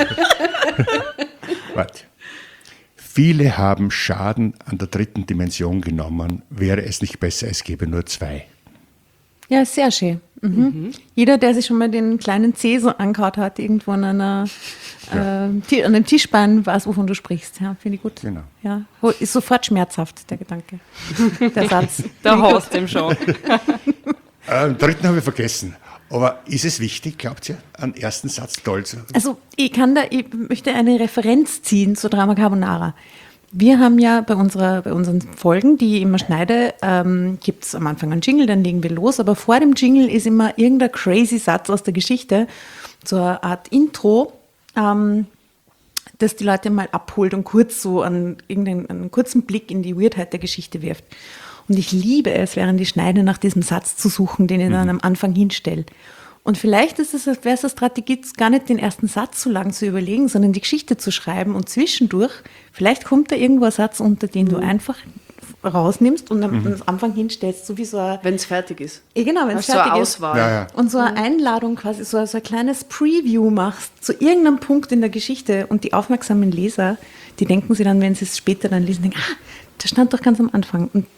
Warte. Viele haben Schaden an der dritten Dimension genommen. Wäre es nicht besser, es gäbe nur zwei? Ja, sehr schön. Mhm. Mhm. Jeder, der sich schon mal den kleinen C so angehaut hat, irgendwo an, einer, Ja. äh, Ti- an einem Tischbein, weiß, wovon du sprichst. Ja, finde ich gut. Genau. Ja. Oh, ist sofort schmerzhaft, der Gedanke. Der Satz. Da haust dem schon. Äh, den dritten habe ich vergessen. Aber ist es wichtig, glaubt ihr, einen ersten Satz toll zu Also ich kann da, ich möchte eine Referenz ziehen zu Drama Carbonara. Wir haben ja bei, unserer, bei unseren Folgen, die ich immer schneide, ähm, gibt es am Anfang einen Jingle, dann legen wir los. Aber vor dem Jingle ist immer irgendein crazy Satz aus der Geschichte, so eine Art Intro, ähm, das die Leute mal abholt und kurz so einen, irgendeinen einen kurzen Blick in die Weirdheit der Geschichte wirft. Und ich liebe es, während ich schneide, nach diesem Satz zu suchen, den ich dann am Anfang hinstelle. Und vielleicht ist es, wäre es eine Strategie, gar nicht den ersten Satz so lang zu überlegen, sondern die Geschichte zu schreiben und zwischendurch, vielleicht kommt da irgendwo ein Satz unter, den du einfach rausnimmst und am, am Anfang hinstellst, so wie so ein... Wenn es fertig ist. Ja, genau, wenn es Hast du eine fertig ist. Auswahl. Ja, ja. Und so eine Einladung quasi, so, so ein kleines Preview machst zu irgendeinem Punkt in der Geschichte und die aufmerksamen Leser, die denken sich dann, wenn sie es später dann lesen, denken, ah, das stand doch ganz am Anfang. Und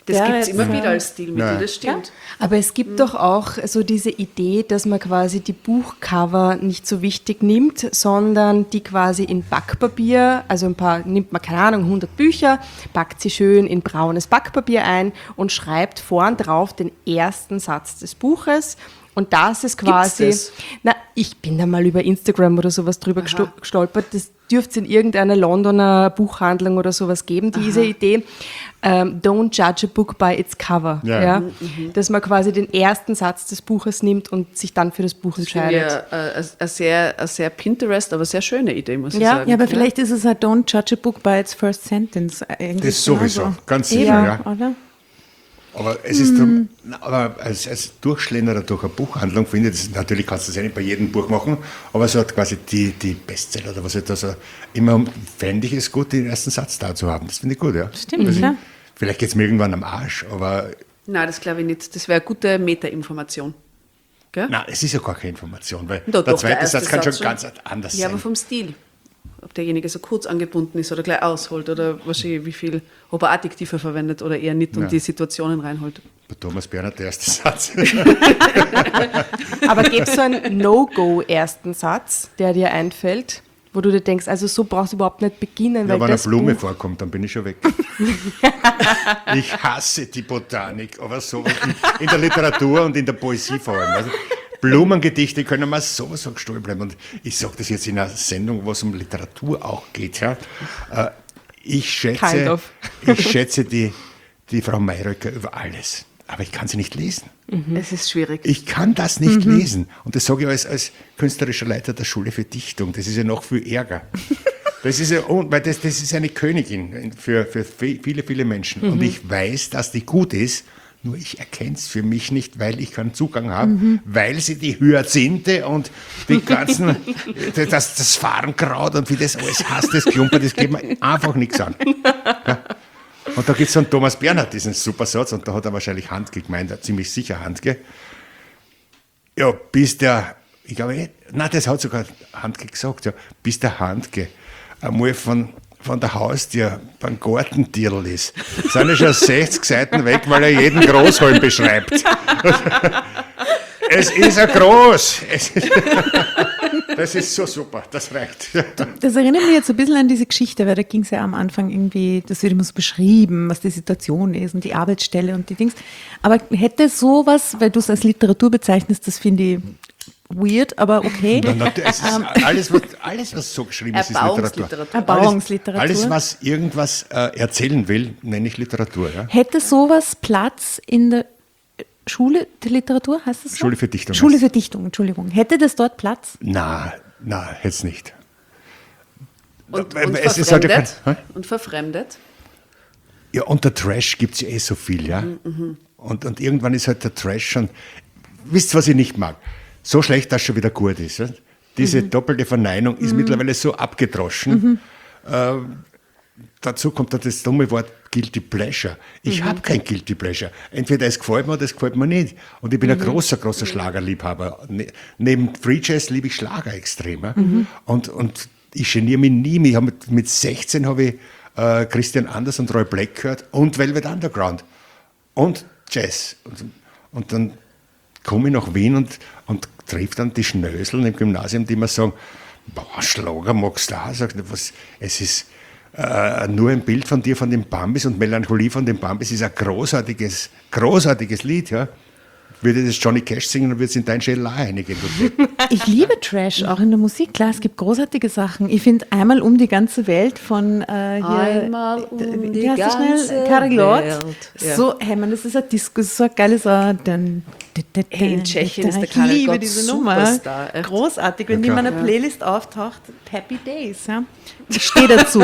Das Ja, gibt es jetzt, immer ja. wieder als Stilmittel, Nein. das stimmt. Aber es gibt doch auch so diese Idee, dass man quasi die Buchcover nicht so wichtig nimmt, sondern die quasi in Backpapier, also ein paar, nimmt man, keine Ahnung, hundert Bücher, packt sie schön in braunes Backpapier ein und schreibt vorn drauf den ersten Satz des Buches. Und das ist quasi, Gibt's das? na, ich bin da mal über Instagram oder sowas drüber Aha. gesto- gestolpert, das dürfte es in irgendeiner Londoner Buchhandlung oder sowas geben, diese Aha. Idee. Ähm, don't judge a book by its cover. Ja. Ja. Mhm, Dass man quasi den ersten Satz des Buches nimmt und sich dann für das Buch Das finde ich entscheidet. eine, eine, eine, sehr, eine sehr Pinterest, aber sehr schöne Idee, muss ich Ja, sagen. Ja, aber vielleicht ist es halt Don't judge a book by its first sentence. Irgendwie Das sowieso, genauso. ganz sicher, Ja, ja. oder? Aber es ist drum, na, aber als, als Durchschlenderer durch eine Buchhandlung finde ich, das, natürlich kannst du das ja nicht bei jedem Buch machen, aber so hat quasi die, die Bestseller oder was halt da so, immer fände ich es gut, den ersten Satz da zu haben. Das finde ich gut, ja. Stimmt, Also, klar. vielleicht geht es mir irgendwann am Arsch, aber Nein, das glaube ich nicht. Das wäre eine gute Meta-Information. Gell? nein, es ist ja gar keine Information, weil Doch, der doch, zweite erste Satz kann schon Satz ganz anders Ja, sein. aber vom Stil. Ob derjenige so kurz angebunden ist oder gleich ausholt oder wahrscheinlich wie viel, ob er Adjektive verwendet oder eher nicht und Ja. die Situationen reinholt. Bei Thomas Bernhard der erste Satz. Aber gibt es so einen No-Go-ersten Satz, der dir einfällt, wo du dir denkst, also so brauchst du überhaupt nicht beginnen, Ja, weil wenn eine das Blume Buch, vorkommt, dann bin ich schon weg. Ich hasse die Botanik, aber so in, in der Literatur und in der Poesie vor allem. Also Blumengedichte können mir sowas so gestohlen bleiben. Und ich sage das jetzt in einer Sendung, wo es um Literatur auch geht. Ja. Äh, Ich Kind schätze, of. ich schätze die, die Frau Mayröcker über alles. Aber ich kann sie nicht lesen. Es ist schwierig. Ich kann das nicht lesen. Und das sage ich als, als künstlerischer Leiter der Schule für Dichtung. Das ist ja noch viel Ärger. Das ist ja, weil das, das ist eine Königin für, für viele, viele Menschen. Und ich weiß, dass die gut ist, nur ich erkenne es für mich nicht, weil ich keinen Zugang habe, weil sie die Hyazinthe und die ganzen, das, das Farnkraut und wie das alles heißt, das Klumper, das geht mir einfach nichts an. Ja. Und da gibt es dann Thomas Bernhard, diesen super Satz, und da hat er wahrscheinlich Handke gemeint, ziemlich sicher Handke. Ja, bis der, ich glaube, eh, nein, das hat sogar Handke gesagt, ja, bis der Handke einmal von, von der Haustür beim Gartentierl ist, sind ja schon sechzig Seiten weg, weil er jeden Großholm beschreibt. Es ist ein Groß. Es ist, das ist so super, das reicht. Das erinnert mich jetzt ein bisschen an diese Geschichte, weil da ging es ja am Anfang irgendwie, das wird immer so beschrieben, was die Situation ist und die Arbeitsstelle und die Dings. Aber hätte sowas, weil du es als Literatur bezeichnest, das finde ich weird, aber okay. Na, na, es ist alles, was, alles, was so geschrieben ist, ist Literatur. Erbauungsliteratur. Erbauungsliteratur. Alles, alles, was irgendwas äh, erzählen will, nenne ich Literatur. Ja? Hätte sowas Platz in der Schule der Literatur, heißt das so? Schule für Dichtung Schule heißt für Dichtung, Entschuldigung. Hätte das dort Platz? Na, na, jetzt nicht. Und, Weil und, es ist halt ja verfremdet, kein- hä? und verfremdet. Ja, unter Trash gibt es ja eh so viel, ja. Und, und irgendwann ist halt der Trash schon. Wisst ihr, was ich nicht mag? So schlecht, dass schon wieder gut ist. Ja? Diese doppelte Verneinung ist mittlerweile so abgedroschen. Ähm, dazu kommt dann das dumme Wort Guilty Pleasure. Ich habe kein Guilty Pleasure. Entweder es gefällt mir oder es gefällt mir nicht. Und ich bin ein großer, großer Schlagerliebhaber. Ne, neben Free Jazz liebe ich Schlager extrem. Ja? Und, und ich geniere mich nie. Ich hab mit, mit sechzehn habe ich äh, Christian Anders und Roy Black gehört und Velvet Underground und Jazz. Und, und dann komme ich nach Wien und, und treffe dann die Schnöseln im Gymnasium, die mir sagen, boah, Schlager magst du auch? Sag ich, was, es ist äh, nur ein Bild von dir, von den Bambis, und Melancholie von den Bambis ist ein großartiges, großartiges Lied. Ja? Würde das Johnny Cash singen, dann würde es in dein Schädel auch reingehen. Ich liebe Trash, auch in der Musik. Klar, es gibt großartige Sachen. Ich finde einmal um die ganze Welt von äh, hier. Einmal um d- die wie heißt das ganze schnell? Cary Lord. Welt. Ja. So, hey man, das ist ein Disco, das ist so ein geiles. Uh, dann, Hey, in Tschechien ist der ich Cary liebe Lord diese Superstar, Nummer. echt. Großartig, wenn Ja, die in klar. meiner Playlist auftaucht. Happy Days. Ja. Ich stehe dazu.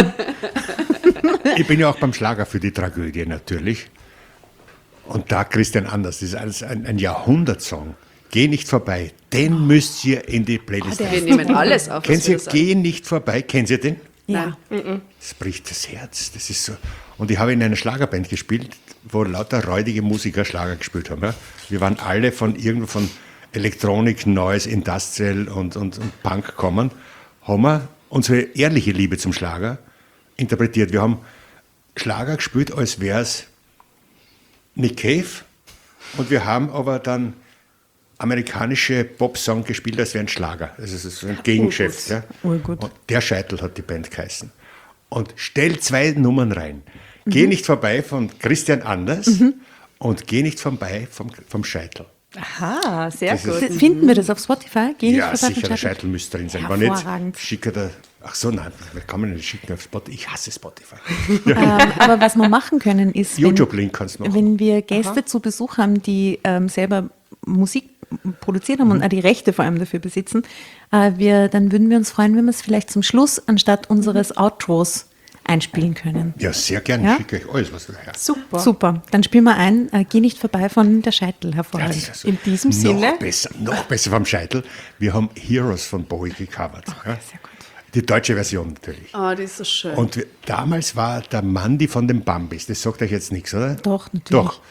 Ich bin ja auch beim Schlager für die Tragödie natürlich. Und da Christian Anders, das ist alles ein, ein Jahrhundertsong. Geh nicht vorbei, den müsst ihr in die Playlist Wir nehmen alles auf, Kennen was wir Sie da sagen. Geh nicht vorbei? Kennen Sie den? Ja. Das bricht das Herz. Das ist so. Und ich habe in einer Schlagerband gespielt, wo lauter räudige Musiker Schlager gespielt haben. Ja. Wir waren alle von irgendwo von Elektronik, Noise, Industrial und, und, und Punk kommen, haben wir unsere ehrliche Liebe zum Schlager interpretiert. Wir haben Schlager gespielt, als wäre es Nick Cave und wir haben aber dann amerikanische Pop-Song gespielt, als wäre ein Schlager. Also es ist ein Gegengeschäft. Ja. Urgut. Und der Scheitel hat die Band geheißen. Und stell zwei Nummern rein. Mhm. Geh nicht vorbei von Christian Anders mhm. und geh nicht vorbei vom, vom Scheitel. Aha, sehr Das gut. ist- Finden wir das auf Spotify? Geh nicht Ja, vorbei sicher, vom der Scheitel. Scheitel müsste drin sein. Wenn nicht, Hervorragend. schicke der. Ach so, nein, wir kann man nicht schicken auf Spotify. Ich hasse Spotify. Ähm, aber was wir machen können, ist, wenn, YouTube-Link kannst du machen. wenn wir Gäste zu Besuch haben, die ähm, selber Musik produziert haben Mhm. und auch die Rechte vor allem dafür besitzen, äh, wir, dann würden wir uns freuen, wenn wir es vielleicht zum Schluss anstatt unseres Outros einspielen können. Ja, sehr gerne. Ja? Ich schicke euch alles, was du her. Super. Super, dann spielen wir ein, äh, geh nicht vorbei von der Scheitel, hervorragend. Ja, das ist so. In diesem noch Sinne. Besser, noch besser vom Scheitel. Wir haben Heroes von Bowie gecovert. ja? sehr gut. Die deutsche Version natürlich. Oh, das ist so schön. Und wir, damals war der Mandy von den Bambis. Das sagt euch jetzt nichts, oder? Doch, natürlich. Doch.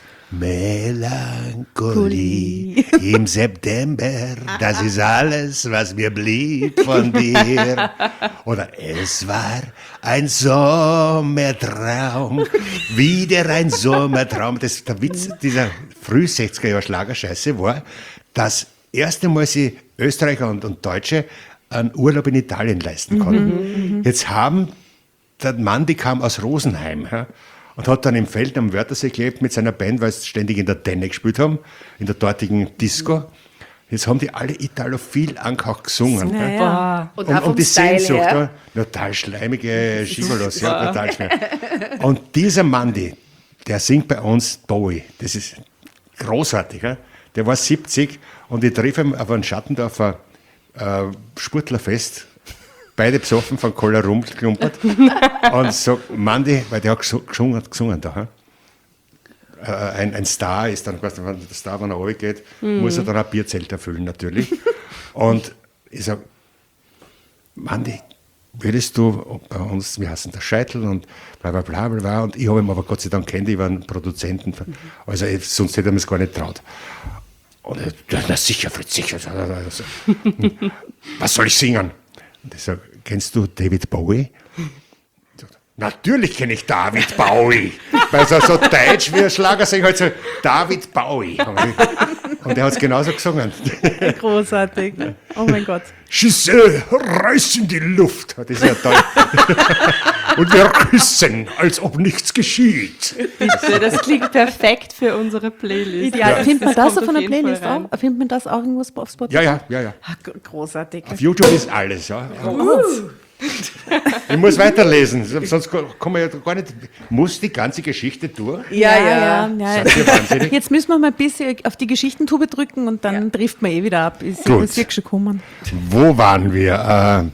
Melancholie im September, das ist alles, was mir blieb von dir. Oder es war ein Sommertraum, wieder ein Sommertraum. Das, der Witz dieser früh-sechziger Jahre Schlagerscheiße war, dass erste Mal sie Österreicher und, und Deutsche einen Urlaub in Italien leisten konnten. Jetzt haben der Mann, die kam aus Rosenheim, ja, und hat dann im Feld am Wörthersee gelebt mit seiner Band, weil sie ständig in der Tenne gespielt haben, in der dortigen Disco. Jetzt haben die alle italophil angehaucht gesungen. Ja. Naja. Und Um, auch um vom die Style Sehnsucht, her. ja. Total schleimige Gigolos, ja, total schlimm. Und dieser Mandy, der singt bei uns Bowie, das ist großartig. Ja. Der war siebzig und ich treffe ihn auf einem Schattendorfer äh, Sportlerfest, beide besoffen von Cola rumgeklumpert und sagt, Mandy, weil der hat gesu- gesungen, gesungen da, äh, ein, ein Star ist dann, weißt du, wenn der Star, wenn er runtergeht, muss er dann ein Bierzelt erfüllen natürlich. Und ich sage, Mandy, würdest du bei uns, wir heißen der Scheitel und bla bla bla bla, bla. Und ich habe ihn aber Gott sei Dank kennt, ich war ein Produzenten, also ich, sonst hätte er mir es gar nicht traut. Und er, ja, na sicher, Fritz, sicher. Also, hm, was soll ich singen? Und ich sage, kennst du David Bowie? Natürlich kenne ich David Bowie. Weil so, so deutsch wie ein Schlagersänger halt so, David Bowie. Und er hat es genauso gesungen. Großartig. Oh mein Gott. Schüsse, reiß in die Luft. Das ist ja toll. Und wir küssen, als ob nichts geschieht. Bitte, das klingt perfekt für unsere Playlist. Ideal. Findet man das kommt auf einer jeden Fall Playlist rein. auch? Findet man das auch irgendwo auf Spotify? Ja, ja, ja, ja. Ah, gr- großartig. Auf YouTube ist alles, ja. Ich muss weiterlesen, sonst kann man ja gar nicht. Muss die ganze Geschichte durch? Ja, ja. ja. Seid ihr wahnsinnig? Jetzt müssen wir mal ein bisschen auf die Geschichtentube drücken und dann trifft man eh wieder ab. Ist, Gut. ist wirklich schon gekommen. Wo waren wir?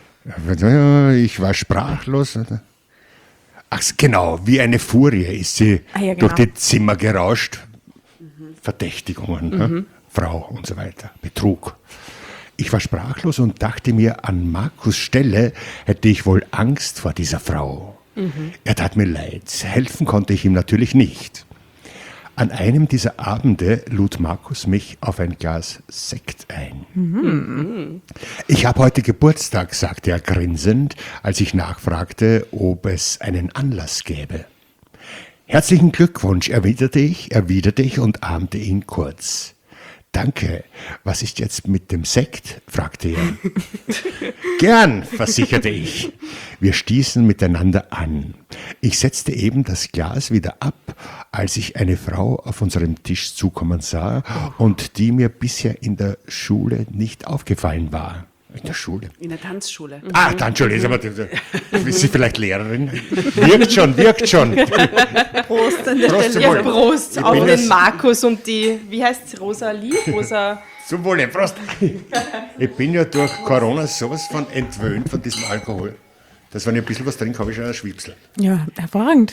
Äh, ich war sprachlos. Ach, genau, wie eine Furie ist sie Ah, ja, genau. durch die Zimmer gerauscht. Verdächtigungen, ne? Frau und so weiter, Betrug. Ich war sprachlos und dachte mir, an Markus' Stelle hätte ich wohl Angst vor dieser Frau. Er tat mir leid, helfen konnte ich ihm natürlich nicht. An einem dieser Abende lud Markus mich auf ein Glas Sekt ein. Ich habe heute Geburtstag, sagte er grinsend, als ich nachfragte, ob es einen Anlass gäbe. Herzlichen Glückwunsch, erwiderte ich, erwiderte ich und ahmte ihn kurz. Danke, was ist jetzt mit dem Sekt? Fragte er. Gern, versicherte ich. Wir stießen miteinander an. Ich setzte eben das Glas wieder ab, als ich eine Frau auf unserem Tisch zukommen sah und die mir bisher in der Schule nicht aufgefallen war. In der Schule? In der Tanzschule. Ah, dann schon, ist aber, ist sie vielleicht Lehrerin? Wirkt schon, wirkt schon. Prost an der Prost Stelle. zum Ja, Wohl. Prost Ich auf bin den jetzt- Markus und die, wie heißt es, Rosalie? Rosa. Zum Wohle, Prost. Ich bin ja durch Corona sowas von entwöhnt von diesem Alkohol, dass wenn ich ein bisschen was trinke, habe ich schon einen Schwipsel. Ja, hervorragend.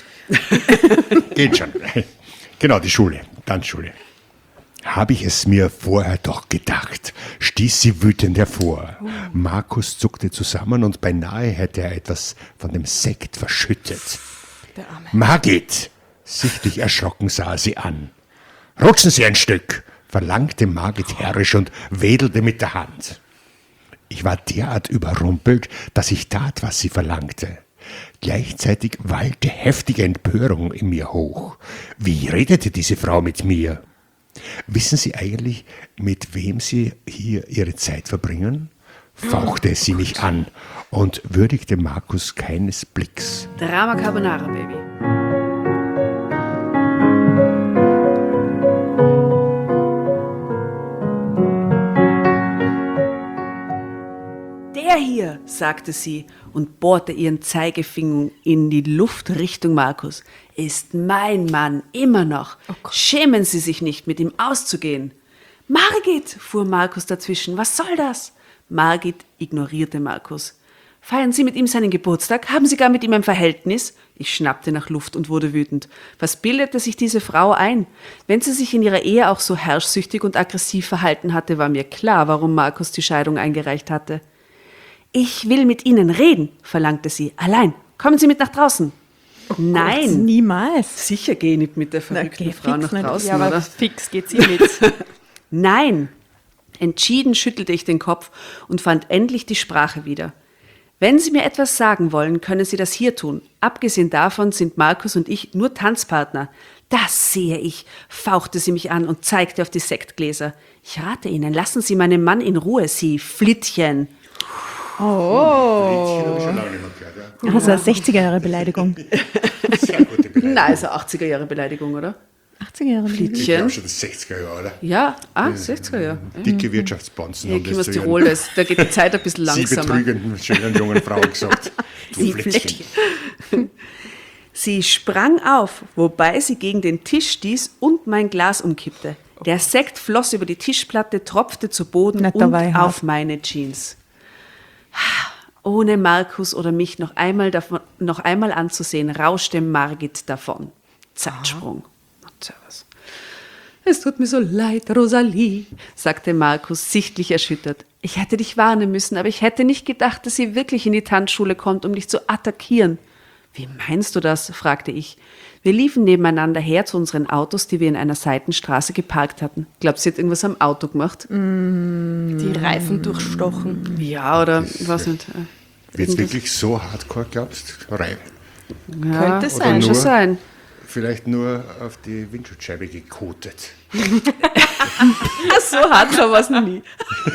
Geht schon. Genau, die Schule, Tanzschule. Habe ich es mir vorher doch gedacht, stieß sie wütend hervor. Markus zuckte zusammen und beinahe hätte er etwas von dem Sekt verschüttet. Der Arme. Margit! Sichtlich erschrocken sah sie an. Rutschen Sie ein Stück, verlangte Margit herrisch und wedelte mit der Hand. Ich war derart überrumpelt, dass ich tat, was sie verlangte. Gleichzeitig wallte heftige Empörung in mir hoch. Wie redete diese Frau mit mir? Wissen Sie eigentlich, mit wem Sie hier Ihre Zeit verbringen? Fauchte sie mich an und würdigte Markus keines Blicks. Drama Carbonara, Baby. Der hier, sagte sie und bohrte ihren Zeigefinger in die Luft Richtung Markus, ist mein Mann, immer noch. Schämen Sie sich nicht, mit ihm auszugehen. Margit, fuhr Markus dazwischen, was soll das? Margit ignorierte Markus. Feiern Sie mit ihm seinen Geburtstag? Haben Sie gar mit ihm ein Verhältnis? Ich schnappte nach Luft und wurde wütend. Was bildete sich diese Frau ein? Wenn sie sich in ihrer Ehe auch so herrschsüchtig und aggressiv verhalten hatte, war mir klar, warum Markus die Scheidung eingereicht hatte. Ich will mit Ihnen reden, verlangte sie. Allein. Kommen Sie mit nach draußen. Oh Nein. Gott, niemals. Sicher gehe ich nicht mit der verrückten geh Frau fix nach nicht. draußen, Ja, aber oder? fix geht sie mit. Nein. Entschieden schüttelte ich den Kopf und fand endlich die Sprache wieder. Wenn Sie mir etwas sagen wollen, können Sie das hier tun. Abgesehen davon sind Markus und ich nur Tanzpartner. Das sehe ich, fauchte sie mich an und zeigte auf die Sektgläser. Ich rate Ihnen, lassen Sie meinen Mann in Ruhe, Sie Flittchen. Oh. Schon lange nicht mehr gehört, ja. Also eine sechziger-Jahre-Beleidigung. Sehr gute Beleidigung. Na, also achtziger-Jahre-Beleidigung, oder? achtziger-Jahre-Beleidigung. Ich glaube schon sechziger Jahre, oder? Ja, ah, sechziger Jahre. Dicke Wirtschaftsbonzen Hier haben kommen das aus zu Tirol, ihren das, da geht die Zeit ein bisschen sie langsamer. betrügenden, schönen jungen Frauen gesagt. Du Sie Flittchen. Sie sprang auf, wobei sie gegen den Tisch stieß und mein Glas umkippte. Der Sekt floss über die Tischplatte, tropfte zu Boden Na, da und war ich hart. auf meine Jeans. Ohne Markus oder mich noch einmal, davon, noch einmal anzusehen, rauschte Margit davon. Zeitsprung. Servus. Es tut mir so leid, Rosalie, sagte Markus, sichtlich erschüttert. Ich hätte dich warnen müssen, aber ich hätte nicht gedacht, dass sie wirklich in die Tanzschule kommt, um dich zu attackieren. Wie meinst du das? Fragte ich. Wir liefen nebeneinander her zu unseren Autos, die wir in einer Seitenstraße geparkt hatten. Glaubst du, sie hat irgendwas am Auto gemacht? Die Reifen durchstochen. Ja, oder was nicht. äh, Wird es irgendwas- wirklich so hardcore, glaubst du? Rein. Ja, Könnte oder sein. Kann schon nur- sein. Vielleicht nur auf die Windschutzscheibe gekotet. So hardcore war es noch nie.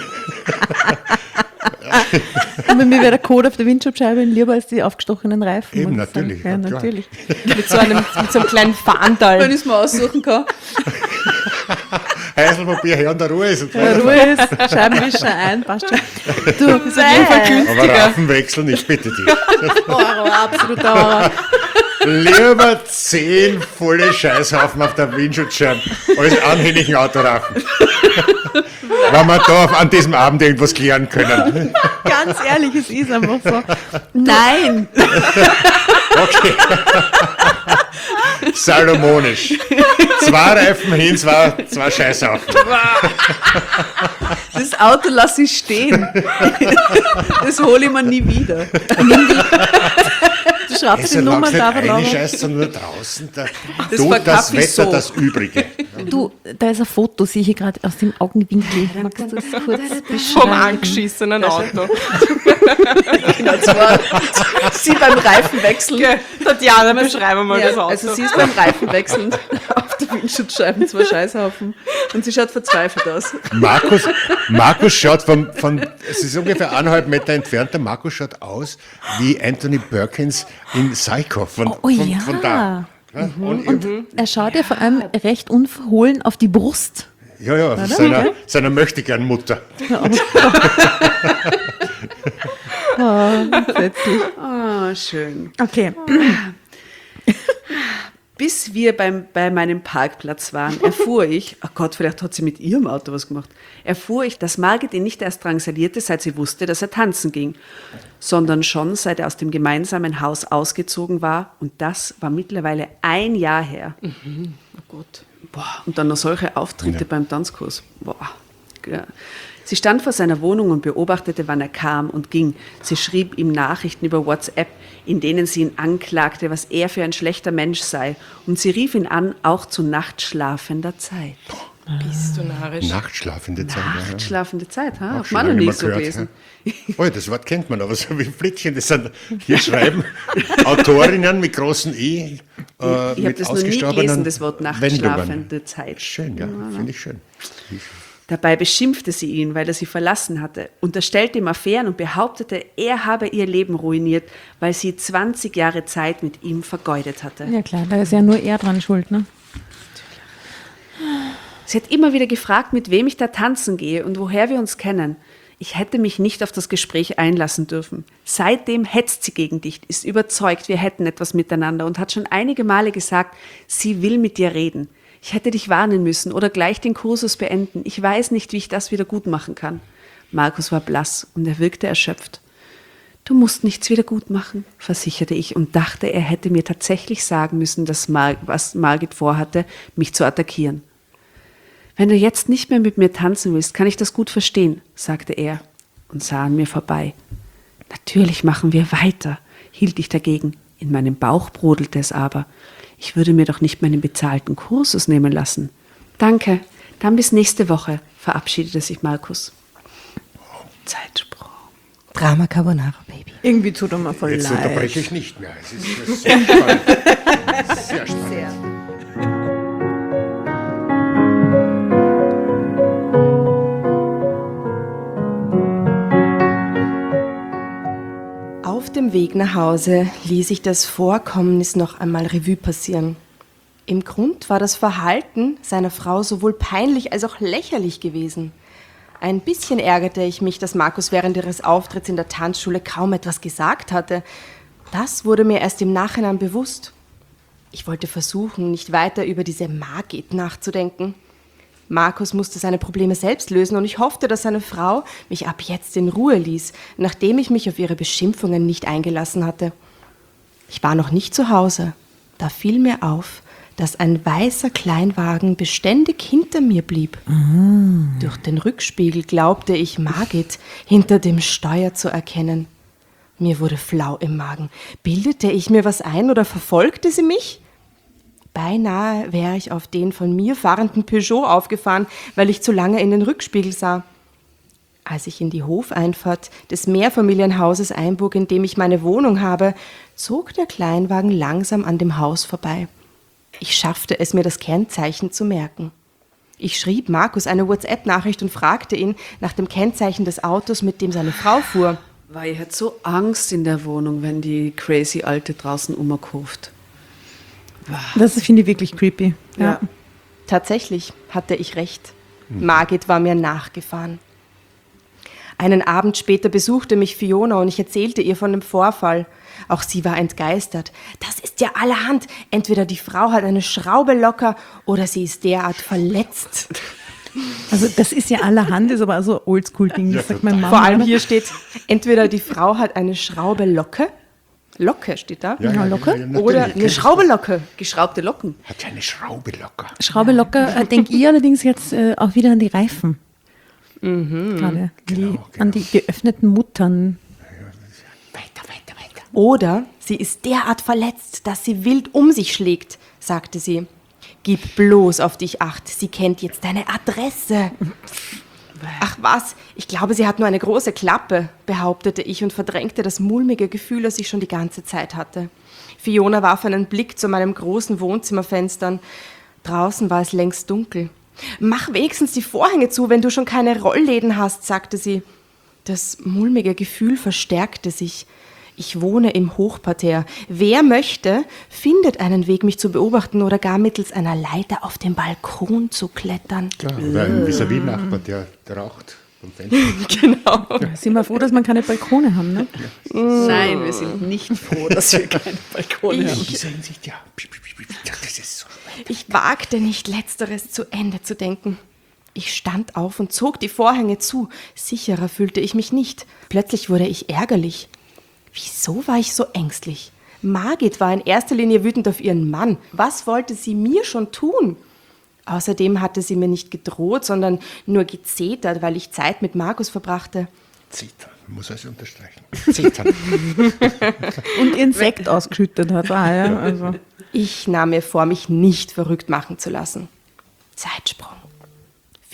Aber mir wäre der Code auf der Windschutzscheibe lieber als die aufgestochenen Reifen. Eben, muss ich sagen. natürlich, Ja, ja, klar. natürlich. Mit so einem, mit so einem kleinen Wenn Fahndal. ich es mir aussuchen kann. Heißelpapier her und der Ruhe ist. Und Ja, Ruhe ist, Scheibenwischer ein, passt schon. Du, Das ist auf jeden Fall aber günstiger. Raffen wechseln, ich bitte dich. Horror, absoluter Horror. Lieber zehn volle Scheißhaufen auf der Windschutzscheibe als anhängigen Autoraffen. Wenn wir da auf, an diesem Abend irgendwas klären können. Ganz ehrlich, es ist einfach so. Nein! Okay. Salomonisch. Zwei Reifen hin, zwei, zwei Scheißhaufen. Das Auto lasse ich stehen. Das hole ich mir nie wieder. Du schraubst Also die Nummer lag's nicht da eine verloren. Scheiß, sondern nur draußen. Da Das tut war das Kaffee Wetter so. das Übrige. Du, da ist ein Foto, sehe ich hier gerade aus dem Augenwinkel. Magst du das kurz Vom beschreiben? angeschissenen Auto. Genau, das war sie beim Reifenwechseln. Okay, Tatjana, beschreibe mal das Ja, Auto. also sie ist beim Reifenwechseln auf der Windschutzscheiben, zwei Scheißhaufen. Und sie schaut verzweifelt aus. Markus, Markus schaut von, von, es ist ungefähr eineinhalb Meter entfernt, der Markus schaut aus wie Anthony Perkins in Psycho. Von, Oh, von, ja. von da. Ja, und, Er schaut ja vor allem recht unverhohlen auf die Brust. ja, ja, seiner, seiner Möchtegern-Mutter. Plötzlich. Ah, schön. Okay. Bis wir beim, bei meinem Parkplatz waren, erfuhr ich, oh Gott, vielleicht hat sie mit ihrem Auto was gemacht, erfuhr ich, dass Margit ihn nicht erst drangsalierte, seit sie wusste, dass er tanzen ging, sondern schon seit er aus dem gemeinsamen Haus ausgezogen war. Und das war mittlerweile ein Jahr her. Oh Gott. Boah, und dann noch solche Auftritte Ja. beim Tanzkurs. Boah. Ja. Sie stand vor seiner Wohnung und beobachtete, wann er kam und ging. Sie schrieb ihm Nachrichten über WhatsApp, in denen sie ihn anklagte, was er für ein schlechter Mensch sei. Und sie rief ihn an, auch zu nachtschlafender Zeit. Bist du narrisch? Nachtschlafende Zeit. ja. Nachtschlafende Zeit, ha? Auch Hat schon man noch lange nie mal so gehört, gelesen. ja. Oh ja, das Wort kennt man, aber so wie Flittchen, das sind hier schreiben Autorinnen mit großen E. Äh, Ich habe mit das noch nie ausgestorbenen gelesen, das Wort Wendungen. nachtschlafende Zeit. Schön, ja, finde ich schön. Dabei beschimpfte sie ihn, weil er sie verlassen hatte, unterstellte ihm Affären und behauptete, er habe ihr Leben ruiniert, weil sie zwanzig Jahre Zeit mit ihm vergeudet hatte. Ja klar, da ist ja nur er dran schuld, ne? Sie hat immer wieder gefragt, mit wem ich da tanzen gehe und woher wir uns kennen. Ich hätte mich nicht auf das Gespräch einlassen dürfen. Seitdem hetzt sie gegen dich, ist überzeugt, wir hätten etwas miteinander und hat schon einige Male gesagt, sie will mit dir reden. Ich hätte dich warnen müssen oder gleich den Kursus beenden. Ich weiß nicht, wie ich das wieder gut machen kann. Markus war blass und er wirkte erschöpft. Du musst nichts wieder gut machen, versicherte ich und dachte, er hätte mir tatsächlich sagen müssen, dass Mar- was Margit vorhatte, mich zu attackieren. Wenn du jetzt nicht mehr mit mir tanzen willst, kann ich das gut verstehen, sagte er und sah an mir vorbei. Natürlich machen wir weiter, hielt ich dagegen. In meinem Bauch brodelte es aber. Ich würde mir doch nicht meinen bezahlten Kursus nehmen lassen. Danke, dann bis nächste Woche, verabschiedete sich Markus. Zeitsprung. Drama Carbonara, Baby. Irgendwie tut er mir voll Jetzt leid. unterbreche ich nicht mehr. Es ist sehr spannend. Sehr spannend. Sehr. Auf dem Weg nach Hause ließ ich das Vorkommnis noch einmal Revue passieren. Im Grund war das Verhalten seiner Frau sowohl peinlich als auch lächerlich gewesen. Ein bisschen ärgerte ich mich, dass Markus während ihres Auftritts in der Tanzschule kaum etwas gesagt hatte. Das wurde mir erst im Nachhinein bewusst. Ich wollte versuchen, nicht weiter über diese Margit nachzudenken. Markus musste seine Probleme selbst lösen und ich hoffte, dass seine Frau mich ab jetzt in Ruhe ließ, nachdem ich mich auf ihre Beschimpfungen nicht eingelassen hatte. Ich war noch nicht zu Hause. Da fiel mir auf, dass ein weißer Kleinwagen beständig hinter mir blieb. Mm. Durch den Rückspiegel glaubte ich, Margit hinter dem Steuer zu erkennen. Mir wurde flau im Magen. Bildete ich mir was ein oder verfolgte sie mich? Beinahe wäre ich auf den von mir fahrenden Peugeot aufgefahren, weil ich zu lange in den Rückspiegel sah. Als ich in die Hofeinfahrt des Mehrfamilienhauses einbog, in dem ich meine Wohnung habe, zog der Kleinwagen langsam an dem Haus vorbei. Ich schaffte es, mir das Kennzeichen zu merken. Ich schrieb Markus eine WhatsApp-Nachricht und fragte ihn nach dem Kennzeichen des Autos, mit dem seine Frau fuhr. Weil ich hatte so Angst in der Wohnung, wenn die crazy Alte draußen umkurft. Das finde ich wirklich creepy. Ja. Ja. Tatsächlich hatte ich recht. Margit war mir nachgefahren. Einen Abend später besuchte mich Fiona und ich erzählte ihr von dem Vorfall. Auch sie war entgeistert. Das ist ja allerhand. Entweder die Frau hat eine Schraube locker oder sie ist derart verletzt. Also das ist ja allerhand, ist aber so ein Oldschool-Ding, das sagt mein Mann. Vor allem hier steht, entweder die Frau hat eine Schraube Locke, Locke steht da, Ja, ja, locker. ja, ja, natürlich, oder kenn eine ich Schraube Locke. Geschraubte Locken. Hat ja eine Schraube locker. Schraube locker, äh, denke ich allerdings jetzt äh, auch wieder an die Reifen. Mhm. Gerade. Genau, die, genau. An die geöffneten Muttern. Weiter, weiter, weiter. Oder sie ist derart verletzt, dass sie wild um sich schlägt, sagte sie. Gib bloß auf dich acht, sie kennt jetzt deine Adresse. Ach was, ich glaube, sie hat nur eine große Klappe, behauptete ich und verdrängte das mulmige Gefühl, das ich schon die ganze Zeit hatte. Fiona warf einen Blick zu meinem großen Wohnzimmerfenstern. Draußen war es längst dunkel. Mach wenigstens die Vorhänge zu, wenn du schon keine Rollläden hast, sagte sie. Das mulmige Gefühl verstärkte sich. Ich wohne im Hochparterre. Wer möchte, findet einen Weg, mich zu beobachten oder gar mittels einer Leiter auf den Balkon zu klettern. Klar, oder ein Vis-à-vis-Nachbar, der, der raucht vom Fenster. Genau. Sind wir froh, dass wir keine Balkone haben, ne? Nein, wir sind nicht froh, dass wir keine Balkone In haben. dieser Hinsicht, ja. Das ist so. Ich wagte nicht, Letzteres zu Ende zu denken. Ich stand auf und zog die Vorhänge zu. Sicherer fühlte ich mich nicht. Plötzlich wurde ich ärgerlich. Wieso war ich so ängstlich? Margit war in erster Linie wütend auf ihren Mann. Was wollte sie mir schon tun? Außerdem hatte sie mir nicht gedroht, sondern nur gezetert, weil ich Zeit mit Markus verbrachte. Zittern, muss also unterstreichen. Zittern. Und ihren Sekt ausgeschüttet hat. Ah, ja, also. Ich nahm mir vor, mich nicht verrückt machen zu lassen. Zeitsprung.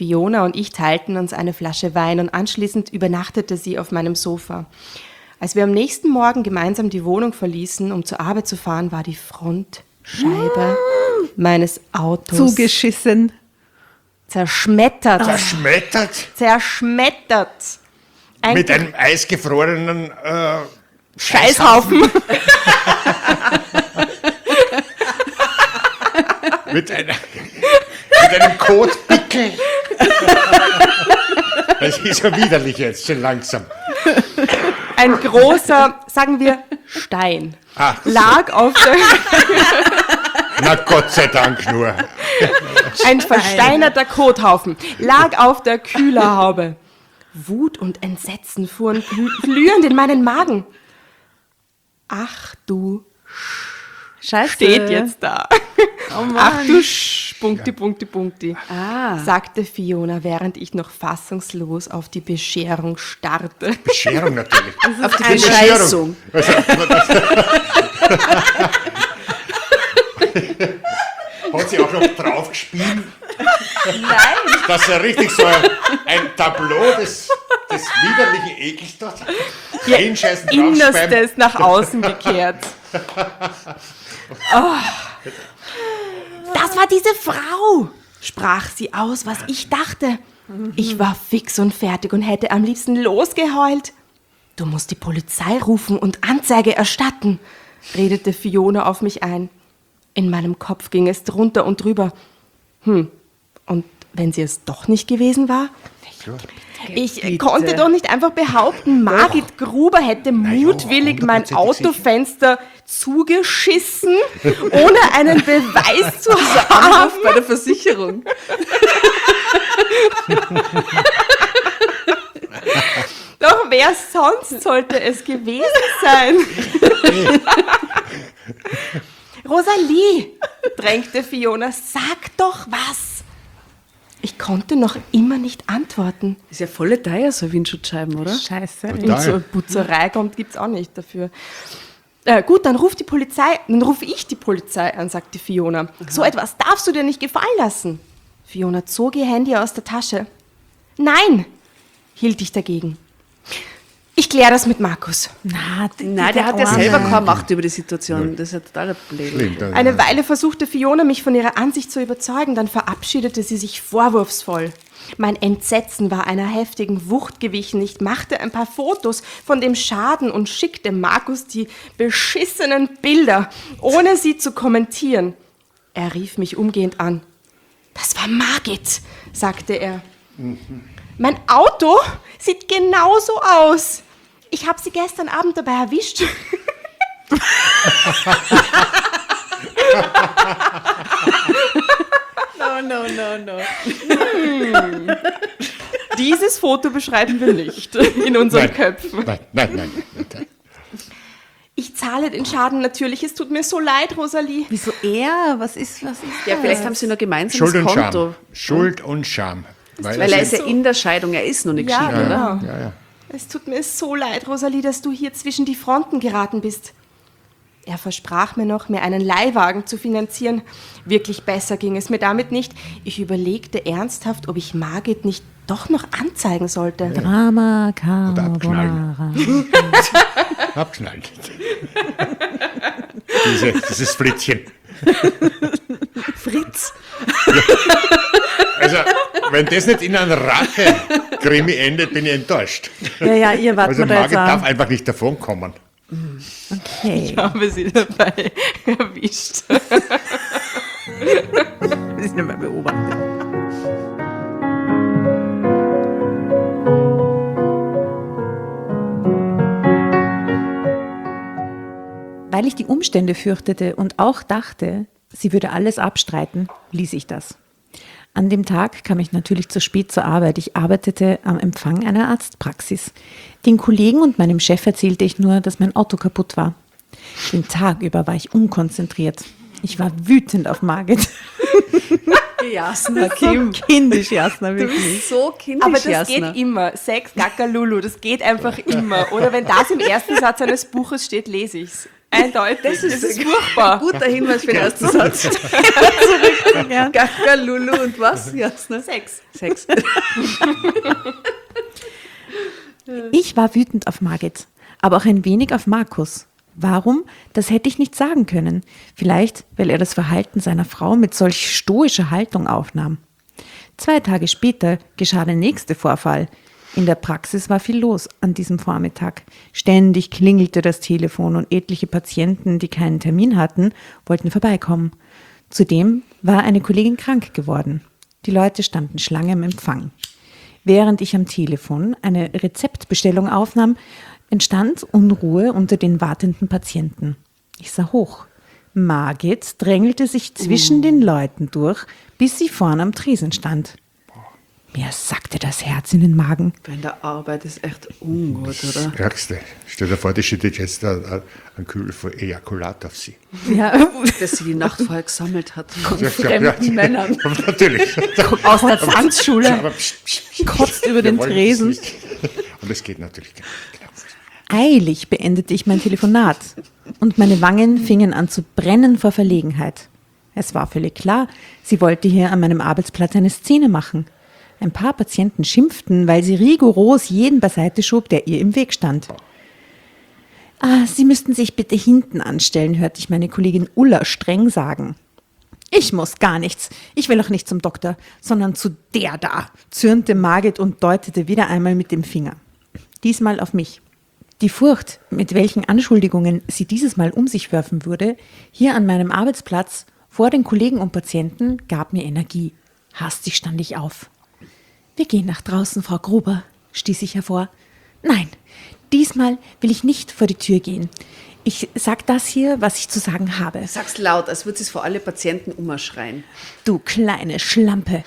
Fiona und ich teilten uns eine Flasche Wein und anschließend übernachtete sie auf meinem Sofa. Als wir am nächsten Morgen gemeinsam die Wohnung verließen, um zur Arbeit zu fahren, war die Frontscheibe meines Autos Zugeschissen. zerschmettert. Zerschmettert Zerschmettert. Ein mit einem eisgefrorenen äh, Scheißhaufen. mit, einer, mit einem Kotpickel. Das ist ja widerlich jetzt, schon langsam. Ein großer, sagen wir, Stein Ach, lag auf der, na Gott sei Dank nur. ein versteinerter Kothaufen lag auf der Kühlerhaube. Wut und Entsetzen fuhren glü- glühend in meinen Magen. Ach du, Scheiße. steht jetzt da. Oh Mann. Ach du Sch, Punkti, Punkti, Punkti, Ah. sagte Fiona, während ich noch fassungslos auf die Bescherung starrte. Bescherung natürlich. Auf die Eine Bescheißung. Also, hat sie auch noch drauf gespielt? Nein. Dass er richtig so ein, ein Tableau des, des widerlichen Ekels dort hinscheißen draufspeiben. Innerstes nach außen gekehrt. Oh. Das war diese Frau, sprach sie aus, was ich dachte. Ich war fix und fertig und hätte am liebsten losgeheult. Du musst die Polizei rufen und Anzeige erstatten, redete Fiona auf mich ein. In meinem Kopf ging es drunter und drüber. Hm, und wenn sie es doch nicht gewesen war? Ich Bitte. konnte doch nicht einfach behaupten, Margit Gruber hätte mutwillig mein hundertprozentig Autofenster zugeschissen, ohne einen Beweis zu haben. Bei der Versicherung. Doch wer sonst sollte es gewesen sein? Rosalie, drängte Fiona, sag doch was. Ich konnte noch immer nicht antworten. Ist ja voll teuer, so Windschutzscheiben, oder? Scheiße. Total. Und so eine Putzerei kommt, gibt's auch nicht dafür. Äh, gut, dann ruf die Polizei, dann rufe ich die Polizei an, sagte Fiona. So etwas darfst du dir nicht gefallen lassen. Fiona zog ihr Handy aus der Tasche. Nein, hielt ich dagegen. Ich kläre das mit Markus. Na, die- Nein, der hat ja Arme. selber keine Macht über die Situation. Das ist ja total blöd. Schlimm, dann- Eine Weile versuchte Fiona, mich von ihrer Ansicht zu überzeugen, dann verabschiedete sie sich vorwurfsvoll. Mein Entsetzen war einer heftigen Wucht gewichen. Ich machte ein paar Fotos von dem Schaden und schickte Markus die beschissenen Bilder, ohne sie zu kommentieren. Er rief mich umgehend an. Das war Margit, sagte er. Mein Auto sieht genauso aus. Ich habe sie gestern Abend dabei erwischt. No, no, no, no. Dieses Foto beschreiben wir nicht in unseren Nein. Köpfen. Nein, nein, nein. nein. Ich zahle den Schaden natürlich. Es tut mir so leid, Rosalie. Wieso er? Was ist, was ist Ja, das? vielleicht haben sie noch gemeinsames Schuld und Konto. Scham. Schuld und Scham. Weil, Weil er er ist ja in der Scheidung, er ist noch nicht Ja, geschieden, genau. oder? ja, ja. Es tut mir so leid, Rosalie, dass du hier zwischen die Fronten geraten bist. Er versprach mir noch, mir einen Leihwagen zu finanzieren. Wirklich besser ging es mir damit nicht. Ich überlegte ernsthaft, ob ich Margit nicht doch noch anzeigen sollte. Drama abknallen. Carbonara. Abknallen. Diese, dieses Flittchen. Fritz. Also, wenn das nicht in einer Rache-Krimi endet, bin ich enttäuscht. Ja, ja, ihr wart Also mir da Margit jetzt darf an. einfach nicht davonkommen. Okay. Ich habe sie dabei erwischt. Wir sind mal beobachtet. Weil ich die Umstände fürchtete und auch dachte, sie würde alles abstreiten, ließ ich das. An dem Tag kam ich natürlich zu spät zur Arbeit. Ich arbeitete am Empfang einer Arztpraxis. Den Kollegen und meinem Chef erzählte ich nur, dass mein Auto kaputt war. Den Tag über war ich unkonzentriert. Ich war wütend auf Margit. Jasna, So kindisch, Jasna, wirklich. So kindisch, Aber das Jasna. geht immer. Sex, Gacker, Lulu, das geht einfach immer. Oder wenn das im ersten Satz eines Buches steht, lese ich's. Eindeutig. Das ist, das ist furchtbar. Guter Hinweis für den ersten Satz. Gern. Gaga, Lulu und was? Jasna? Sex. Sex. Ich war wütend auf Margit, aber auch ein wenig auf Markus. Warum? Das hätte ich nicht sagen können. Vielleicht, weil er das Verhalten seiner Frau mit solch stoischer Haltung aufnahm. Zwei Tage später geschah der nächste Vorfall. In der Praxis war viel los an diesem Vormittag. Ständig klingelte das Telefon und etliche Patienten, die keinen Termin hatten, wollten vorbeikommen. Zudem war eine Kollegin krank geworden. Die Leute standen Schlange im Empfang. Während ich am Telefon eine Rezeptbestellung aufnahm, entstand Unruhe unter den wartenden Patienten. Ich sah hoch. Margit drängelte sich zwischen uh. den Leuten durch, bis sie vorne am Tresen stand. Mir sackte das Herz in den Magen. Bei der Arbeit ist echt ungut, oder? Das Ärgste. Stell dir vor, die schüttet jetzt ein, ein Kühl von Ejakulat auf sie. Ja. Dass sie die Nacht vorher gesammelt hat. Von fremden Männern. Natürlich. Aus der Tanzschule. Kotzt über den Tresen. Und das geht natürlich gar nicht. Eilig beendete ich mein Telefonat und meine Wangen fingen an zu brennen vor Verlegenheit. Es war völlig klar, sie wollte hier an meinem Arbeitsplatz eine Szene machen. Ein paar Patienten schimpften, weil sie rigoros jeden beiseite schob, der ihr im Weg stand. Ah, Sie müssten sich bitte hinten anstellen, hörte ich meine Kollegin Ulla streng sagen. Ich muss gar nichts. Ich will auch nicht zum Doktor, sondern zu der da, zürnte Margit und deutete wieder einmal mit dem Finger. Diesmal auf mich. Die Furcht, mit welchen Anschuldigungen sie dieses Mal um sich werfen würde, hier an meinem Arbeitsplatz, vor den Kollegen und Patienten, gab mir Energie. Hastig stand ich auf. Wir gehen nach draußen, Frau Gruber, stieß ich hervor. Nein, diesmal will ich nicht vor die Tür gehen. Ich sag das hier, was ich zu sagen habe. Sag's laut, als würde es vor alle Patienten umschreien. Du kleine Schlampe.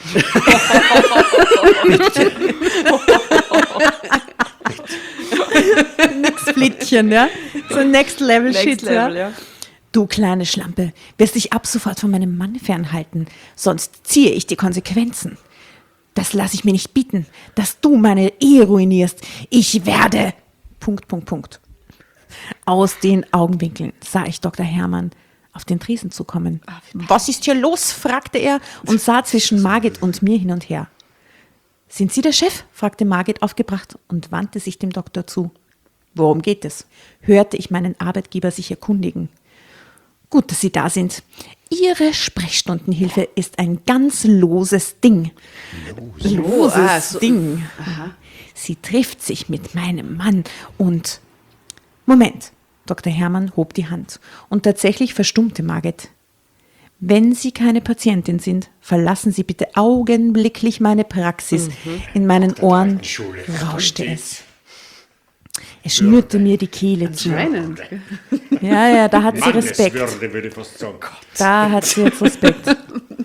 Nix Flittchen, ja? So Next Level Next Shit, Level, ja? ja. Du kleine Schlampe, wirst dich ab sofort von meinem Mann fernhalten, sonst ziehe ich die Konsequenzen. Das lasse ich mir nicht bieten, dass du meine Ehe ruinierst. Ich werde... Punkt, Punkt, Punkt. Aus den Augenwinkeln sah ich Doktor Hermann auf den Tresen zukommen. Was ist hier los? Fragte er und sah zwischen Margit und mir hin und her. Sind Sie der Chef? Fragte Margit aufgebracht und wandte sich dem Doktor zu. Worum geht es? Hörte ich meinen Arbeitgeber sich erkundigen. Gut, dass Sie da sind. Ihre Sprechstundenhilfe ist ein ganz loses Ding. Los. Loses Oh, ah, so- Ding. Aha. Sie trifft sich mit meinem Mann und... Moment, Doktor Hermann hob die Hand und tatsächlich verstummte Margit. Wenn Sie keine Patientin sind, verlassen Sie bitte augenblicklich meine Praxis. Mhm. In meinen Ohren Schule. rauschte es. Es schnürte mir die Kehle zu. Anscheinend. Ja, ja, da hat sie Respekt. Manneswürde, würde ich fast sagen. Da hat sie jetzt Respekt.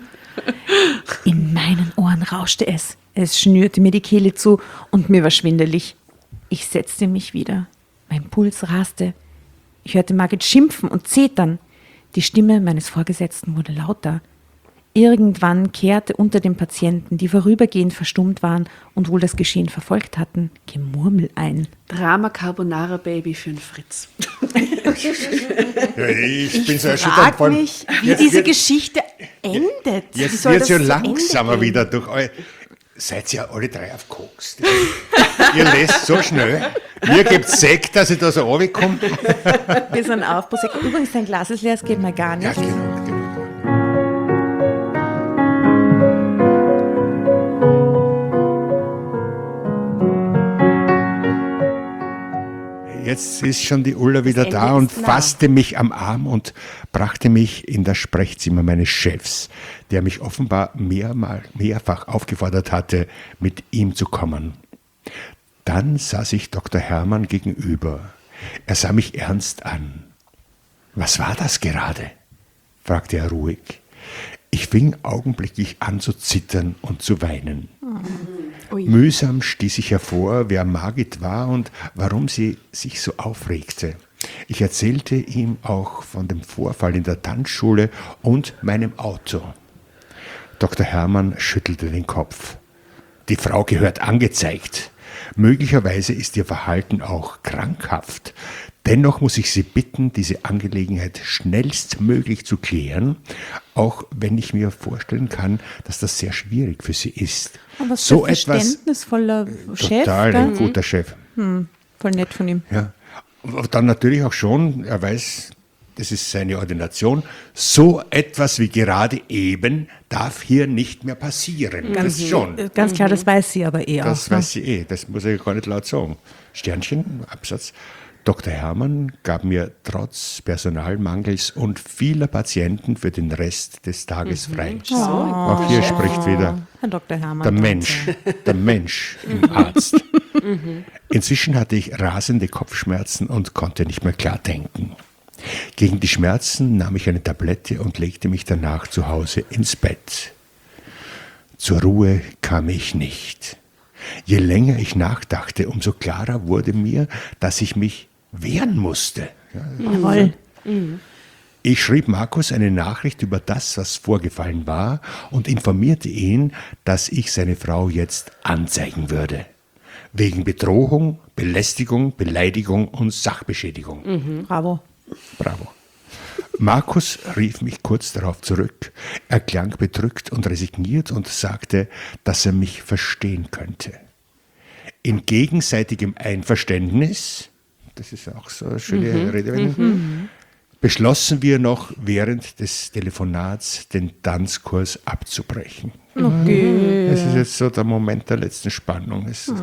In meinen Ohren rauschte es. Es schnürte mir die Kehle zu und mir war schwindelig. Ich setzte mich wieder. Mein Puls raste. Ich hörte Margit schimpfen und zetern. Die Stimme meines Vorgesetzten wurde lauter. Irgendwann kehrte unter den Patienten, die vorübergehend verstummt waren und wohl das Geschehen verfolgt hatten, Gemurmel ein. Drama Carbonara Baby für den Fritz. Ja, ich bin so Ich erschüttert. frage vor allem- mich, wie jetzt diese wird- Geschichte endet. Wie Jetzt soll wird es ja das zu Ende langsamer gehen? wieder durch eu- Seid ihr alle drei auf Koks? Ihr lest so schnell. Mir gibt es Sekt, dass ich da so runterkomme. Wir sind auf Prosecco. Übrigens, dein Glas ist leer, es geht mal gar nicht. Ja, genau, genau. Jetzt ist schon die Ulla wieder Ende da und ist nah. fasste mich am Arm und brachte mich in das Sprechzimmer meines Chefs, der mich offenbar mehrmal, mehrfach aufgefordert hatte, mit ihm zu kommen. Dann saß ich Doktor Hermann gegenüber. Er sah mich ernst an. »Was war das gerade?« fragte er ruhig. Ich fing augenblicklich an zu zittern und zu weinen. Ui. Mühsam stieß ich hervor, wer Margit war und warum sie sich so aufregte. Ich erzählte ihm auch von dem Vorfall in der Tanzschule und meinem Auto. Doktor Hermann schüttelte den Kopf. Die Frau gehört angezeigt. Möglicherweise ist ihr Verhalten auch krankhaft. Dennoch muss ich Sie bitten, diese Angelegenheit schnellstmöglich zu klären, auch wenn ich mir vorstellen kann, dass das sehr schwierig für Sie ist. Aber was so für ein etwas verständnisvoller Chef. total ein gell? guter Chef. Voll nett von ihm. Ja. Und dann natürlich auch schon, er weiß, das ist seine Ordination, so etwas wie gerade eben darf hier nicht mehr passieren. Das schon. Äh, Ganz klar, das weiß sie aber eh Das auch. ne? weiß sie eh, das muss ich gar nicht laut sagen. Sternchen, Absatz. Doktor Hermann gab mir trotz Personalmangels und vieler Patienten für den Rest des Tages frei. Auch hier spricht wieder Herr Doktor Hermann. der Mensch, der Mensch im Arzt. Inzwischen hatte ich rasende Kopfschmerzen und konnte nicht mehr klar denken. Gegen die Schmerzen nahm ich eine Tablette und legte mich danach zu Hause ins Bett. Zur Ruhe kam ich nicht. Je länger ich nachdachte, umso klarer wurde mir, dass ich mich wehren musste. Jawohl. Ich schrieb Markus eine Nachricht über das, was vorgefallen war, und informierte ihn, dass ich seine Frau jetzt anzeigen würde. Wegen Bedrohung, Belästigung, Beleidigung und Sachbeschädigung. Bravo. Bravo. Markus rief mich kurz darauf zurück. Er klang bedrückt und resigniert und sagte, dass er mich verstehen könnte. In gegenseitigem Einverständnis, das ist auch so eine schöne mhm, Redewendung, beschlossen wir noch während des Telefonats den Tanzkurs abzubrechen. Okay. Das ist jetzt so der Moment der letzten Spannung. Es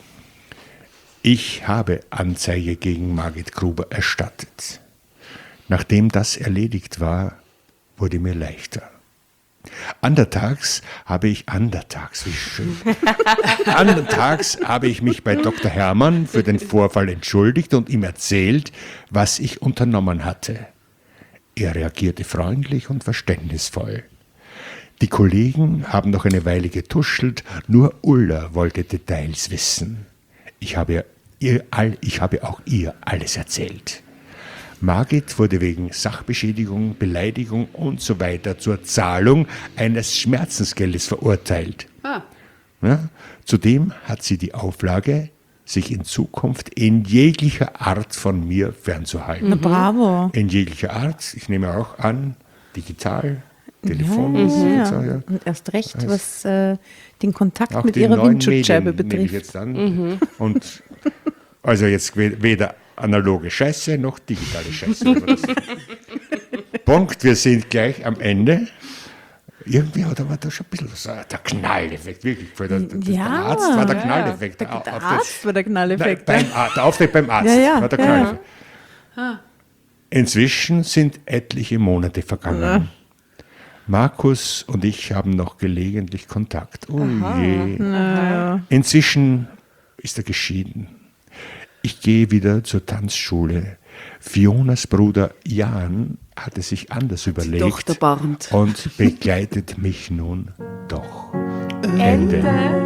ich habe Anzeige gegen Margit Gruber erstattet. Nachdem das erledigt war, wurde mir leichter. Andertags habe ich, andertags, wie schön, andertags habe ich mich bei Doktor Hermann für den Vorfall entschuldigt und ihm erzählt, was ich unternommen hatte. Er reagierte freundlich und verständnisvoll. Die Kollegen haben noch eine Weile getuschelt, nur Ulla wollte Details wissen. Ich habe, ihr all, ich habe auch ihr alles erzählt. Margit wurde wegen Sachbeschädigung, Beleidigung und so weiter zur Zahlung eines Schmerzensgeldes verurteilt. Ah. Ja, zudem hat sie die Auflage, sich in Zukunft in jeglicher Art von mir fernzuhalten. Na, bravo. In jeglicher Art, ich nehme auch an, digital, Telefon. Ja, ja. So, ja. Und erst recht, was äh, den Kontakt Auch mit die ihrer neuen Windschutzscheibe Medien nehme ich betrifft. jetzt an. Und also jetzt we- weder analoge Scheiße noch digitale Scheiße. Punkt, wir sind gleich am Ende. Irgendwie hat aber da schon ein bisschen so der Knalleffekt, wirklich. Der, der, Ja. der Arzt war der Knalleffekt. Der, Der, der Auftritt- Arzt war der Knalleffekt. Nein, beim Arzt, der Auftritt beim Arzt Ja, ja, war der ja, Knalleffekt. Inzwischen sind etliche Monate vergangen. Markus und ich haben noch gelegentlich Kontakt. Oh je. Inzwischen ist er geschieden. Ich gehe wieder zur Tanzschule. Fionas Bruder Jan hatte sich anders überlegt Tochter Barnd. und begleitet mich nun doch. Ende.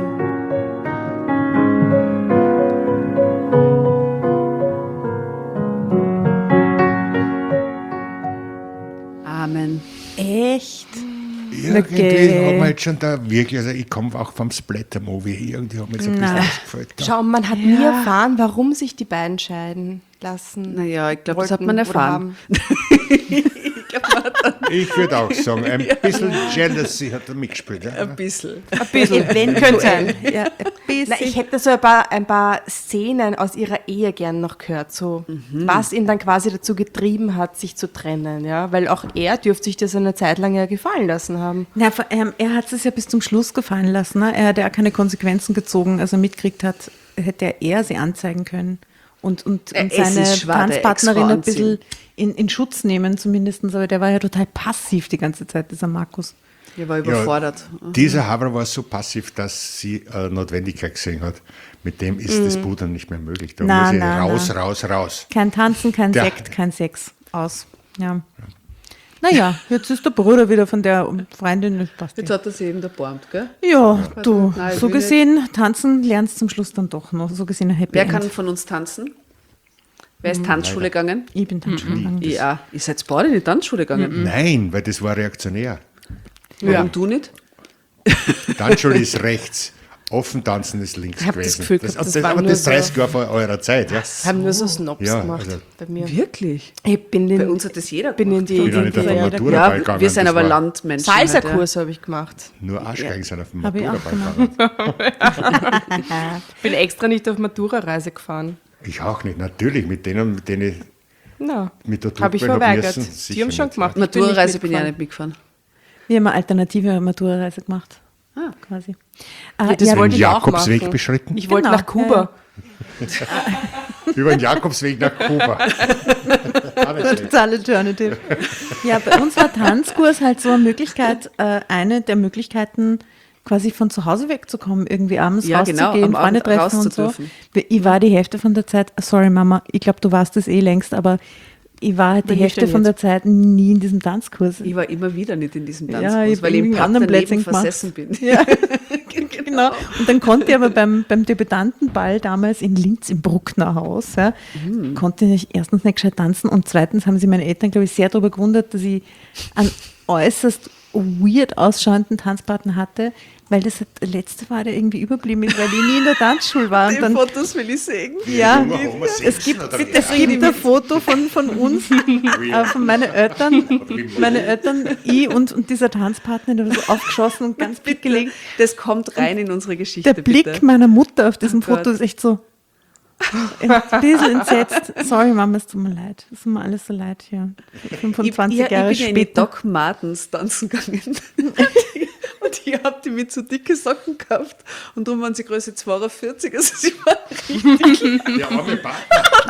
Amen. Echt? Irgendwie Okay. hat man jetzt schon da wirklich, also ich komme auch vom Splatter-Movie, irgendwie hat mir so ein bisschen ausgefällt. Da. Schau, man hat nie erfahren, warum sich die beiden scheiden lassen. Naja, ich glaube, das hat wollten man oder erfahren. haben. Ich würde auch sagen, ein bisschen Jealousy hat er mitgespielt. Ja? Ein bisschen. Ein bisschen, Eventuell. sein. Ja, ein bisschen. Na, ich hätte so ein paar, ein paar Szenen aus ihrer Ehe gern noch gehört, so was ihn dann quasi dazu getrieben hat, sich zu trennen, ja, weil auch er dürfte sich das eine Zeit lang ja gefallen lassen haben. Na, vor- ähm, er hat es ja bis zum Schluss gefallen lassen. Ne? Er hat ja auch keine Konsequenzen gezogen. Als er mitgekriegt hat, hätte er eher sie anzeigen können und, und, Äh, und es seine ist schwer, der Tanzpartnerin Ex-Frau ein bisschen in, in Schutz nehmen zumindest. Aber der war ja total passiv die ganze Zeit, dieser Markus. Ich war überfordert. Dieser Haber war so passiv, dass sie äh, Notwendigkeit gesehen hat. Mit dem ist das Pudern nicht mehr möglich. Da Na, muss ich na, raus, na. raus, raus. Kein Tanzen, kein Ja. Sekt, kein Sex. Aus. Ja. Naja, jetzt ist der Bruder wieder von der Freundin. Das passt Jetzt eh. hat er sich eben erbarmt, gell? Ja, du, Nein, ich so will gesehen, tanzen lernst zum Schluss dann doch noch. So gesehen ein Happy Wer End. kann von uns tanzen? Wer ist Tanzschule gegangen? Ich bin Tanzschule gegangen. Ja, ihr seid beide in die Tanzschule gegangen. Nein, weil das war reaktionär. Warum du nicht? Tanzschule ist rechts. Offen tanzen ist links Ich hab das gewesen. Gefühl gehabt, das das, war aber nur das so- dreißig Jahre vor eurer Zeit. Ja. Haben nur so Snobs Ja, gemacht also- bei mir. Wirklich? Ich bin in, Bei uns hat das jeder bin in gemacht. die, Ich bin auch in nicht auf den die Maturaball Ja, gegangen. wir sind das aber war- Landmenschen. halt, Salsa-Kurs habe ich gemacht. Nur Arschgeigen sind auf dem Hab ich auch Maturaball gegangen. Ich bin extra nicht auf Matura-Reise gefahren. Ich auch nicht, natürlich. Mit denen, mit denen ich Na, mit der habe ich Truppe hab verweigert. müssen, Die sicher haben schon nicht. gemacht. Ja. Ich bin nicht Matura-Reise bin ich auch mitgefahren. nicht mitgefahren. Wir haben eine alternative Matura-Reise gemacht. Ah. Quasi. Ja, Äh, das ja, wollte ich auch Jakobsweg machen. beschritten? Ich wollte Genau, nach Kuba. Über den Jakobsweg nach Kuba. Auch nicht schlecht. total alternative. Ja, bei uns war Tanzkurs halt so eine Möglichkeit, äh, eine der Möglichkeiten, quasi von zu Hause wegzukommen, irgendwie abends Ja, genau, rauszugehen, am Freunde Abend treffen und so. rauszudürfen. Ich war die Hälfte von der Zeit, sorry Mama, ich glaube, du warst das eh längst, aber ich war halt die Bin ich Hälfte denn von der jetzt? Zeit nie in diesem Tanzkurs. Ich war immer wieder nicht in diesem Ja, Tanzkurs, ich hab weil ich im irgendwie Park anderen daneben Plätzchen gemacht. versessen bin. Ja, genau. Und dann konnte ich aber beim, beim Debütantenball damals in Linz im Bruckner Haus, ja, Mhm. konnte ich erstens nicht gescheit tanzen und zweitens haben sich meine Eltern, glaube ich, sehr darüber gewundert, dass ich einen äußerst weird ausschauenden Tanzpartner hatte, weil das der letzte war, der irgendwie überblieben ist, weil ich nie in der Tanzschule war. Und Die dann, Fotos will ich sehen. ja, Junge Homer es sechs gibt, oder es gibt ein Foto von, von uns, äh, von meinen Eltern, meine Eltern, ich und, und dieser Tanzpartner, der war so aufgeschossen und ganz dick gelegen. Das kommt rein in unsere Geschichte, Der Blick bitte. meiner Mutter auf diesem Oh Gott. Foto ist echt so ein bisschen entsetzt. Sorry, Mama, es tut mir leid. Es tut mir alles so leid hier. fünfundzwanzig ich, Jahre ich bin ja in die später. Doc Martens tanzen gegangen. Und ich habe die mit so dicke Socken gekauft. Und darum waren sie Größe zweiundvierzig. Also sie waren richtig. Der arme Partner.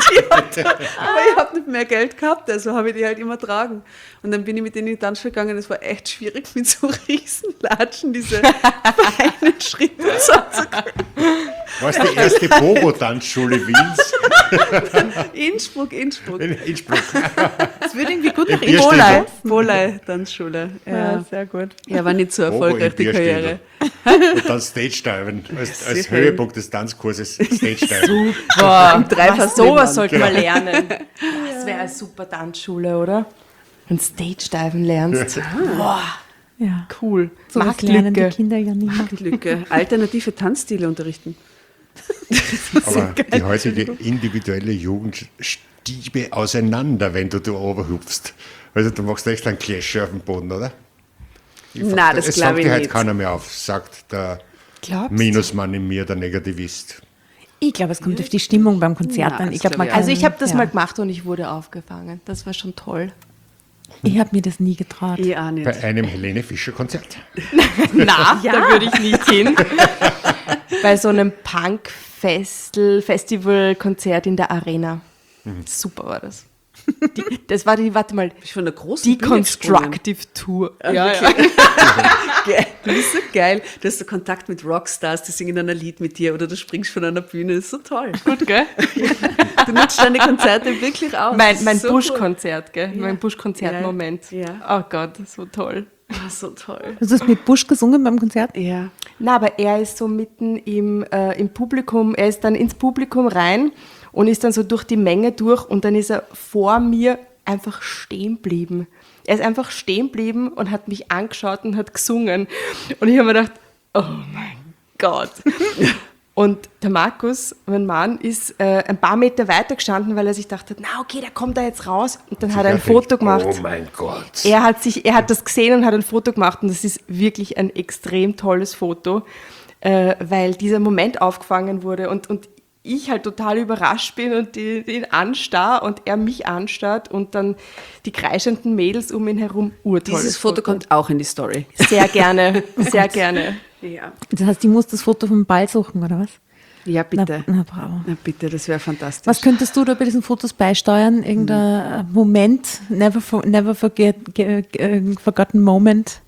Aber ich habe nicht mehr Geld gehabt, also habe ich die halt immer tragen. Und dann bin ich mit denen in die Tanzschule gegangen. Es war echt schwierig, mit so riesen Latschen diese feinen Schritte so zu War es die erste Pogo-Tanzschule Wiens? Innsbruck, Innsbruck. In Innsbruck. Das würde irgendwie gut nach Im Innsbruck Bierstädel. passen. Bolei Tanzschule. Ja, Ja. sehr gut. ja, war nicht so Pogo erfolgreich, im die Karriere. Bierstädel. Und dann Stage-Diven. Als, als Sicher. Höhepunkt des Tanzkurses Stage-Diven. Boah, Im Dreifass sowas nebenan. sollte man lernen. Das wäre eine super Tanzschule, oder? Und Stage-Diven lernst. Boah, Ja. cool. So was lernen die Marktlücke. Kinder ja nie mehr. Die Lücke. Alternative Tanzstile unterrichten. Aber die heutige individuelle Jugend stiebe auseinander, wenn du da runterhüpfst. Also du machst echt einen Clash auf dem Boden, oder? Ich Nein, frag- das es glaub sagt ich dir heute nicht. keiner mehr auf, sagt der Glaubst du? Minusmann in mir, der Negativist. Ich glaube, es kommt auf die Stimmung beim Konzert Ja, an. das Ich glaube, glaub man ich kann, Also ich habe das ja. mal gemacht und ich wurde aufgefangen. Das war schon toll. Ich habe mir das nie getraut. Ich auch nicht. Bei einem Helene Fischer-Konzert. Na, da würde ich nicht hin. Bei so einem Punk-Festival-Konzert in der Arena. Super war das. Die, das war die, warte mal, Bin ich von der großen Deconstructive Tour. Ja, ja. Geil. Du bist so geil. Du hast so Kontakt mit Rockstars, die singen dann ein Lied mit dir oder du springst von einer Bühne. Das ist so toll. Gut, gell? Du nutzt deine Konzerte wirklich aus. Das Mein, ist mein so Busch-Konzert, gell? Mein Busch-Konzert-Moment. Ja, Oh Gott, so toll. Cool. Ah, so toll. Hast du das mit Busch gesungen beim Konzert? Ja. Na, aber er ist so mitten im, äh, im Publikum, er ist dann ins Publikum rein und ist dann so durch die Menge durch und dann ist er vor mir einfach stehen geblieben. Er ist einfach stehen geblieben und hat mich angeschaut und hat gesungen. Und ich habe mir gedacht, oh mein Gott. Und der Markus, mein Mann, ist äh, ein paar Meter weiter gestanden, weil er sich dachte, na okay, der kommt da jetzt raus. Und dann hat er ein Foto gemacht. Oh mein Gott. Er hat, sich, er hat das gesehen und hat ein Foto gemacht und das ist wirklich ein extrem tolles Foto, äh, weil dieser Moment aufgefangen wurde und, und ich halt total überrascht bin und die, die ihn anstarr und er mich anstarrt und dann die kreischenden Mädels um ihn herum urtolles Dieses Foto kommt auch in die Story. Sehr gerne, sehr gerne. Ja. Das heißt, ich muss das Foto vom Ball suchen, oder was? Ja, bitte. Na, na bravo. Na bitte, das wäre fantastisch. Was könntest du da bei diesen Fotos beisteuern? Irgendein Hm. Moment, never, for, never forget, ge, ge, forgotten moment?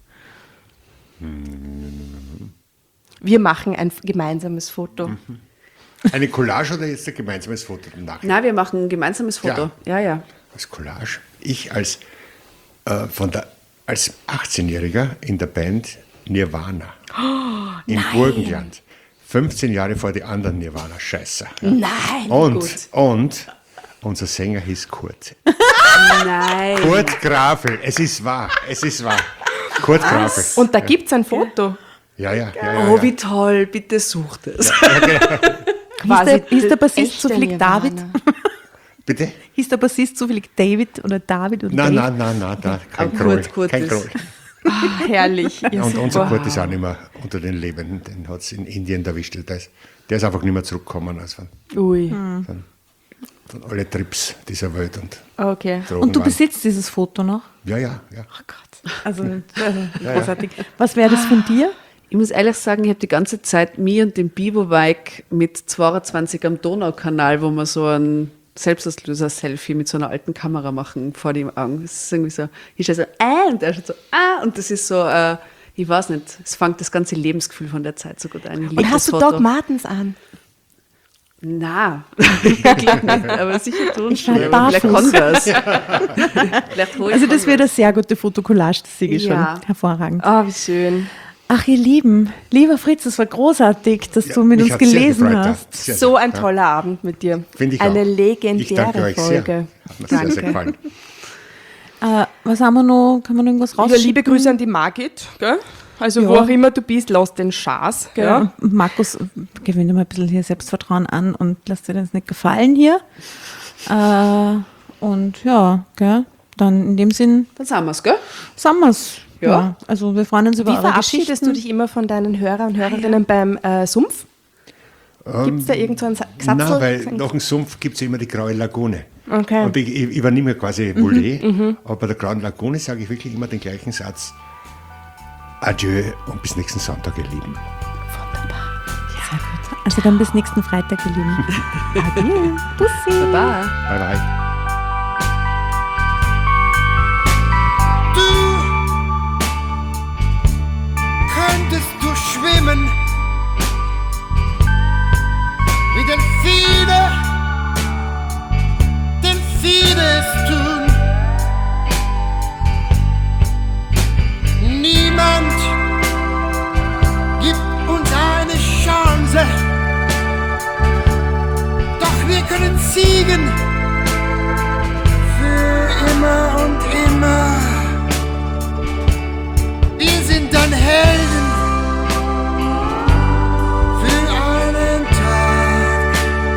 Wir machen ein gemeinsames Foto. Eine Collage oder jetzt ein gemeinsames Foto nachher? Nein, wir machen ein gemeinsames Foto. Ja, ja. Als Collage. Ich als, äh, von der, als achtzehnjähriger in der Band Nirvana im Burgenland. fünfzehn Jahre vor die anderen Nirvana-Scheißer. Ja. Nein! Und, gut. und unser Sänger hieß Kurt. Nein. Kurt Grafel, es ist wahr, es ist wahr. Kurt Grafel. Und da gibt es ein Foto. Ja, ja, ja, ja, Oh, ja. wie toll, bitte sucht es. Hieß der, hieß der Bassist echte zufällig Nirvana. David? Bitte? Hieß der Bassist zufällig David oder David oder Nein, Dave? nein, nein, nein, da, kein Aber Kroll. Kurt, Kurt Kein ist- Kroll. Ah, herrlich. Ja, Und unser super. Kurt ist auch nicht mehr unter den Lebenden. Den hat es in Indien erwischt. Der ist, der ist einfach nicht mehr zurückgekommen als von, Ui, von, von alle Trips dieser Welt und okay. Drogen Und du waren. besitzt dieses Foto noch? Ja, ja, ja. Oh Gott. Also äh, großartig. Was wäre das von dir? Ich muss ehrlich sagen, ich habe die ganze Zeit mich und den Bibo-Bike mit zweiundzwanzig am Donaukanal, wo wir so ein Selbstauslöser-Selfie mit so einer alten Kamera machen vor den Augen. Das ist irgendwie so, ich stehe so, äh, und der schaut so, ah, und das ist so, äh, ich weiß nicht, es fängt das ganze Lebensgefühl von der Zeit so gut ein. Ich lieb Und hast das du Foto. Doc Martens an? Nein, wirklich nicht, aber sicher Turnschuhe, war vielleicht barfuß. Converse. Vielleicht hol ich Also das wird eine Converse. sehr gute Fotokollage, das sehe ich Ja. schon. Hervorragend. Oh, wie schön. Ach, ihr Lieben, lieber Fritz, es war großartig, dass Ja, du mit mich uns hat's sehr gelesen gefreut, ja. hast. Sehr, So sehr, ein ja. toller Abend mit dir. Finde ich Eine auch. legendäre Ich danke euch sehr. Folge. Hat mir sehr, sehr gefallen. Äh, was haben wir noch? Kann man noch irgendwas Ja, rausschicken? liebe Grüße an die Margit, gell? Also Ja. wo auch immer du bist, lass den Schaß, gell? Ja. Und Markus, gewinne mal ein bisschen hier Selbstvertrauen an und lass dir das nicht gefallen hier. Äh, und ja, gell? Dann in dem Sinn, Dann sagen wir es, gell? sagen wir's. Ja. Ja. Also wir freuen uns über Wie eure verabschiedest Geschichten. du dich immer von deinen Hörer und Hörerinnen beim äh, Sumpf? Gibt es da irgend so einen Sa- Gesatzel? Nein, weil nach dem Sumpf gibt es immer die Graue Lagune. Okay. Und ich, ich übernehme quasi Volet, aber bei der Grauen Lagune sage ich wirklich immer den gleichen Satz. Adieu und bis nächsten Sonntag, ihr Lieben. Sehr gut. Also dann bis nächsten Freitag, ihr Lieben. Adieu. Bussi. Bye. Bye, bye. Du könntest du schwimmen wie Delfine, Delfine es tun. Niemand gibt uns eine Chance, doch wir können siegen für immer und immer. Wir sind dann Helden für einen Tag.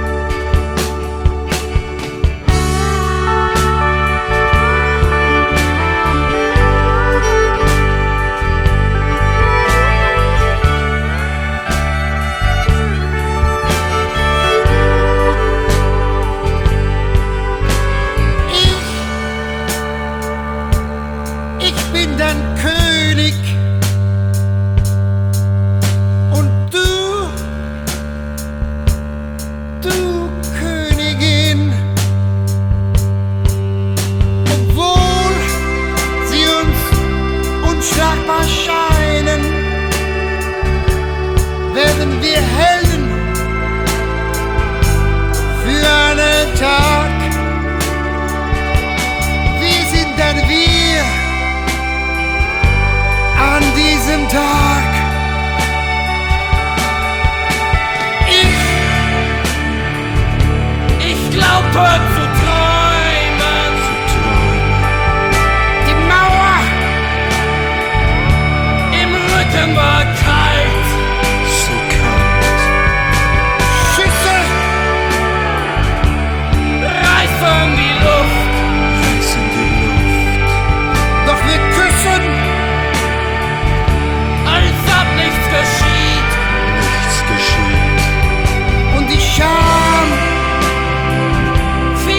Ich, ich bin dein König. Und du, du Königin, obwohl sie uns unschlagbar scheinen, werden wir Helden für einen Tag. Wir sind dann wir an diesem Tag. Ich glaube zu träumen. Die Mauer im Rücken war kalt. So kalt. Schüsse reißen die Luft. Reißen die Luft. Doch wir küssen, als ob nichts geschieht. Nichts geschieht. Und die Scham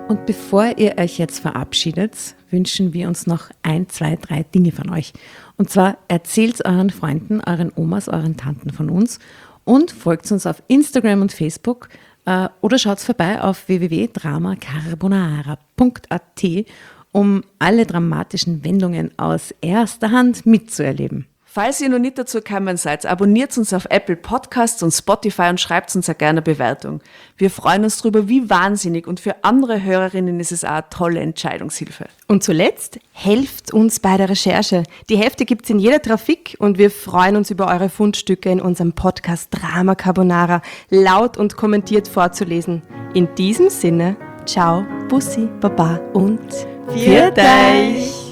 Und bevor ihr euch jetzt verabschiedet, wünschen wir uns noch ein, zwei, drei Dinge von euch. Und zwar erzählt euren Freunden, euren Omas, euren Tanten von uns und folgt uns auf Instagram und Facebook äh, oder schaut vorbei auf w w w punkt drama carbonara punkt a t, um alle dramatischen Wendungen aus erster Hand mitzuerleben. Falls ihr noch nicht dazu gekommen seid, abonniert uns auf Apple Podcasts und Spotify und schreibt uns eine gerne Bewertung. Wir freuen uns darüber wie wahnsinnig und für andere Hörerinnen ist es auch eine tolle Entscheidungshilfe. Und zuletzt, helft uns bei der Recherche. Die Hefte gibt's in jeder Trafik und wir freuen uns über eure Fundstücke in unserem Podcast Drama Carbonara laut und kommentiert vorzulesen. In diesem Sinne, ciao, Bussi, Baba und Viert euch!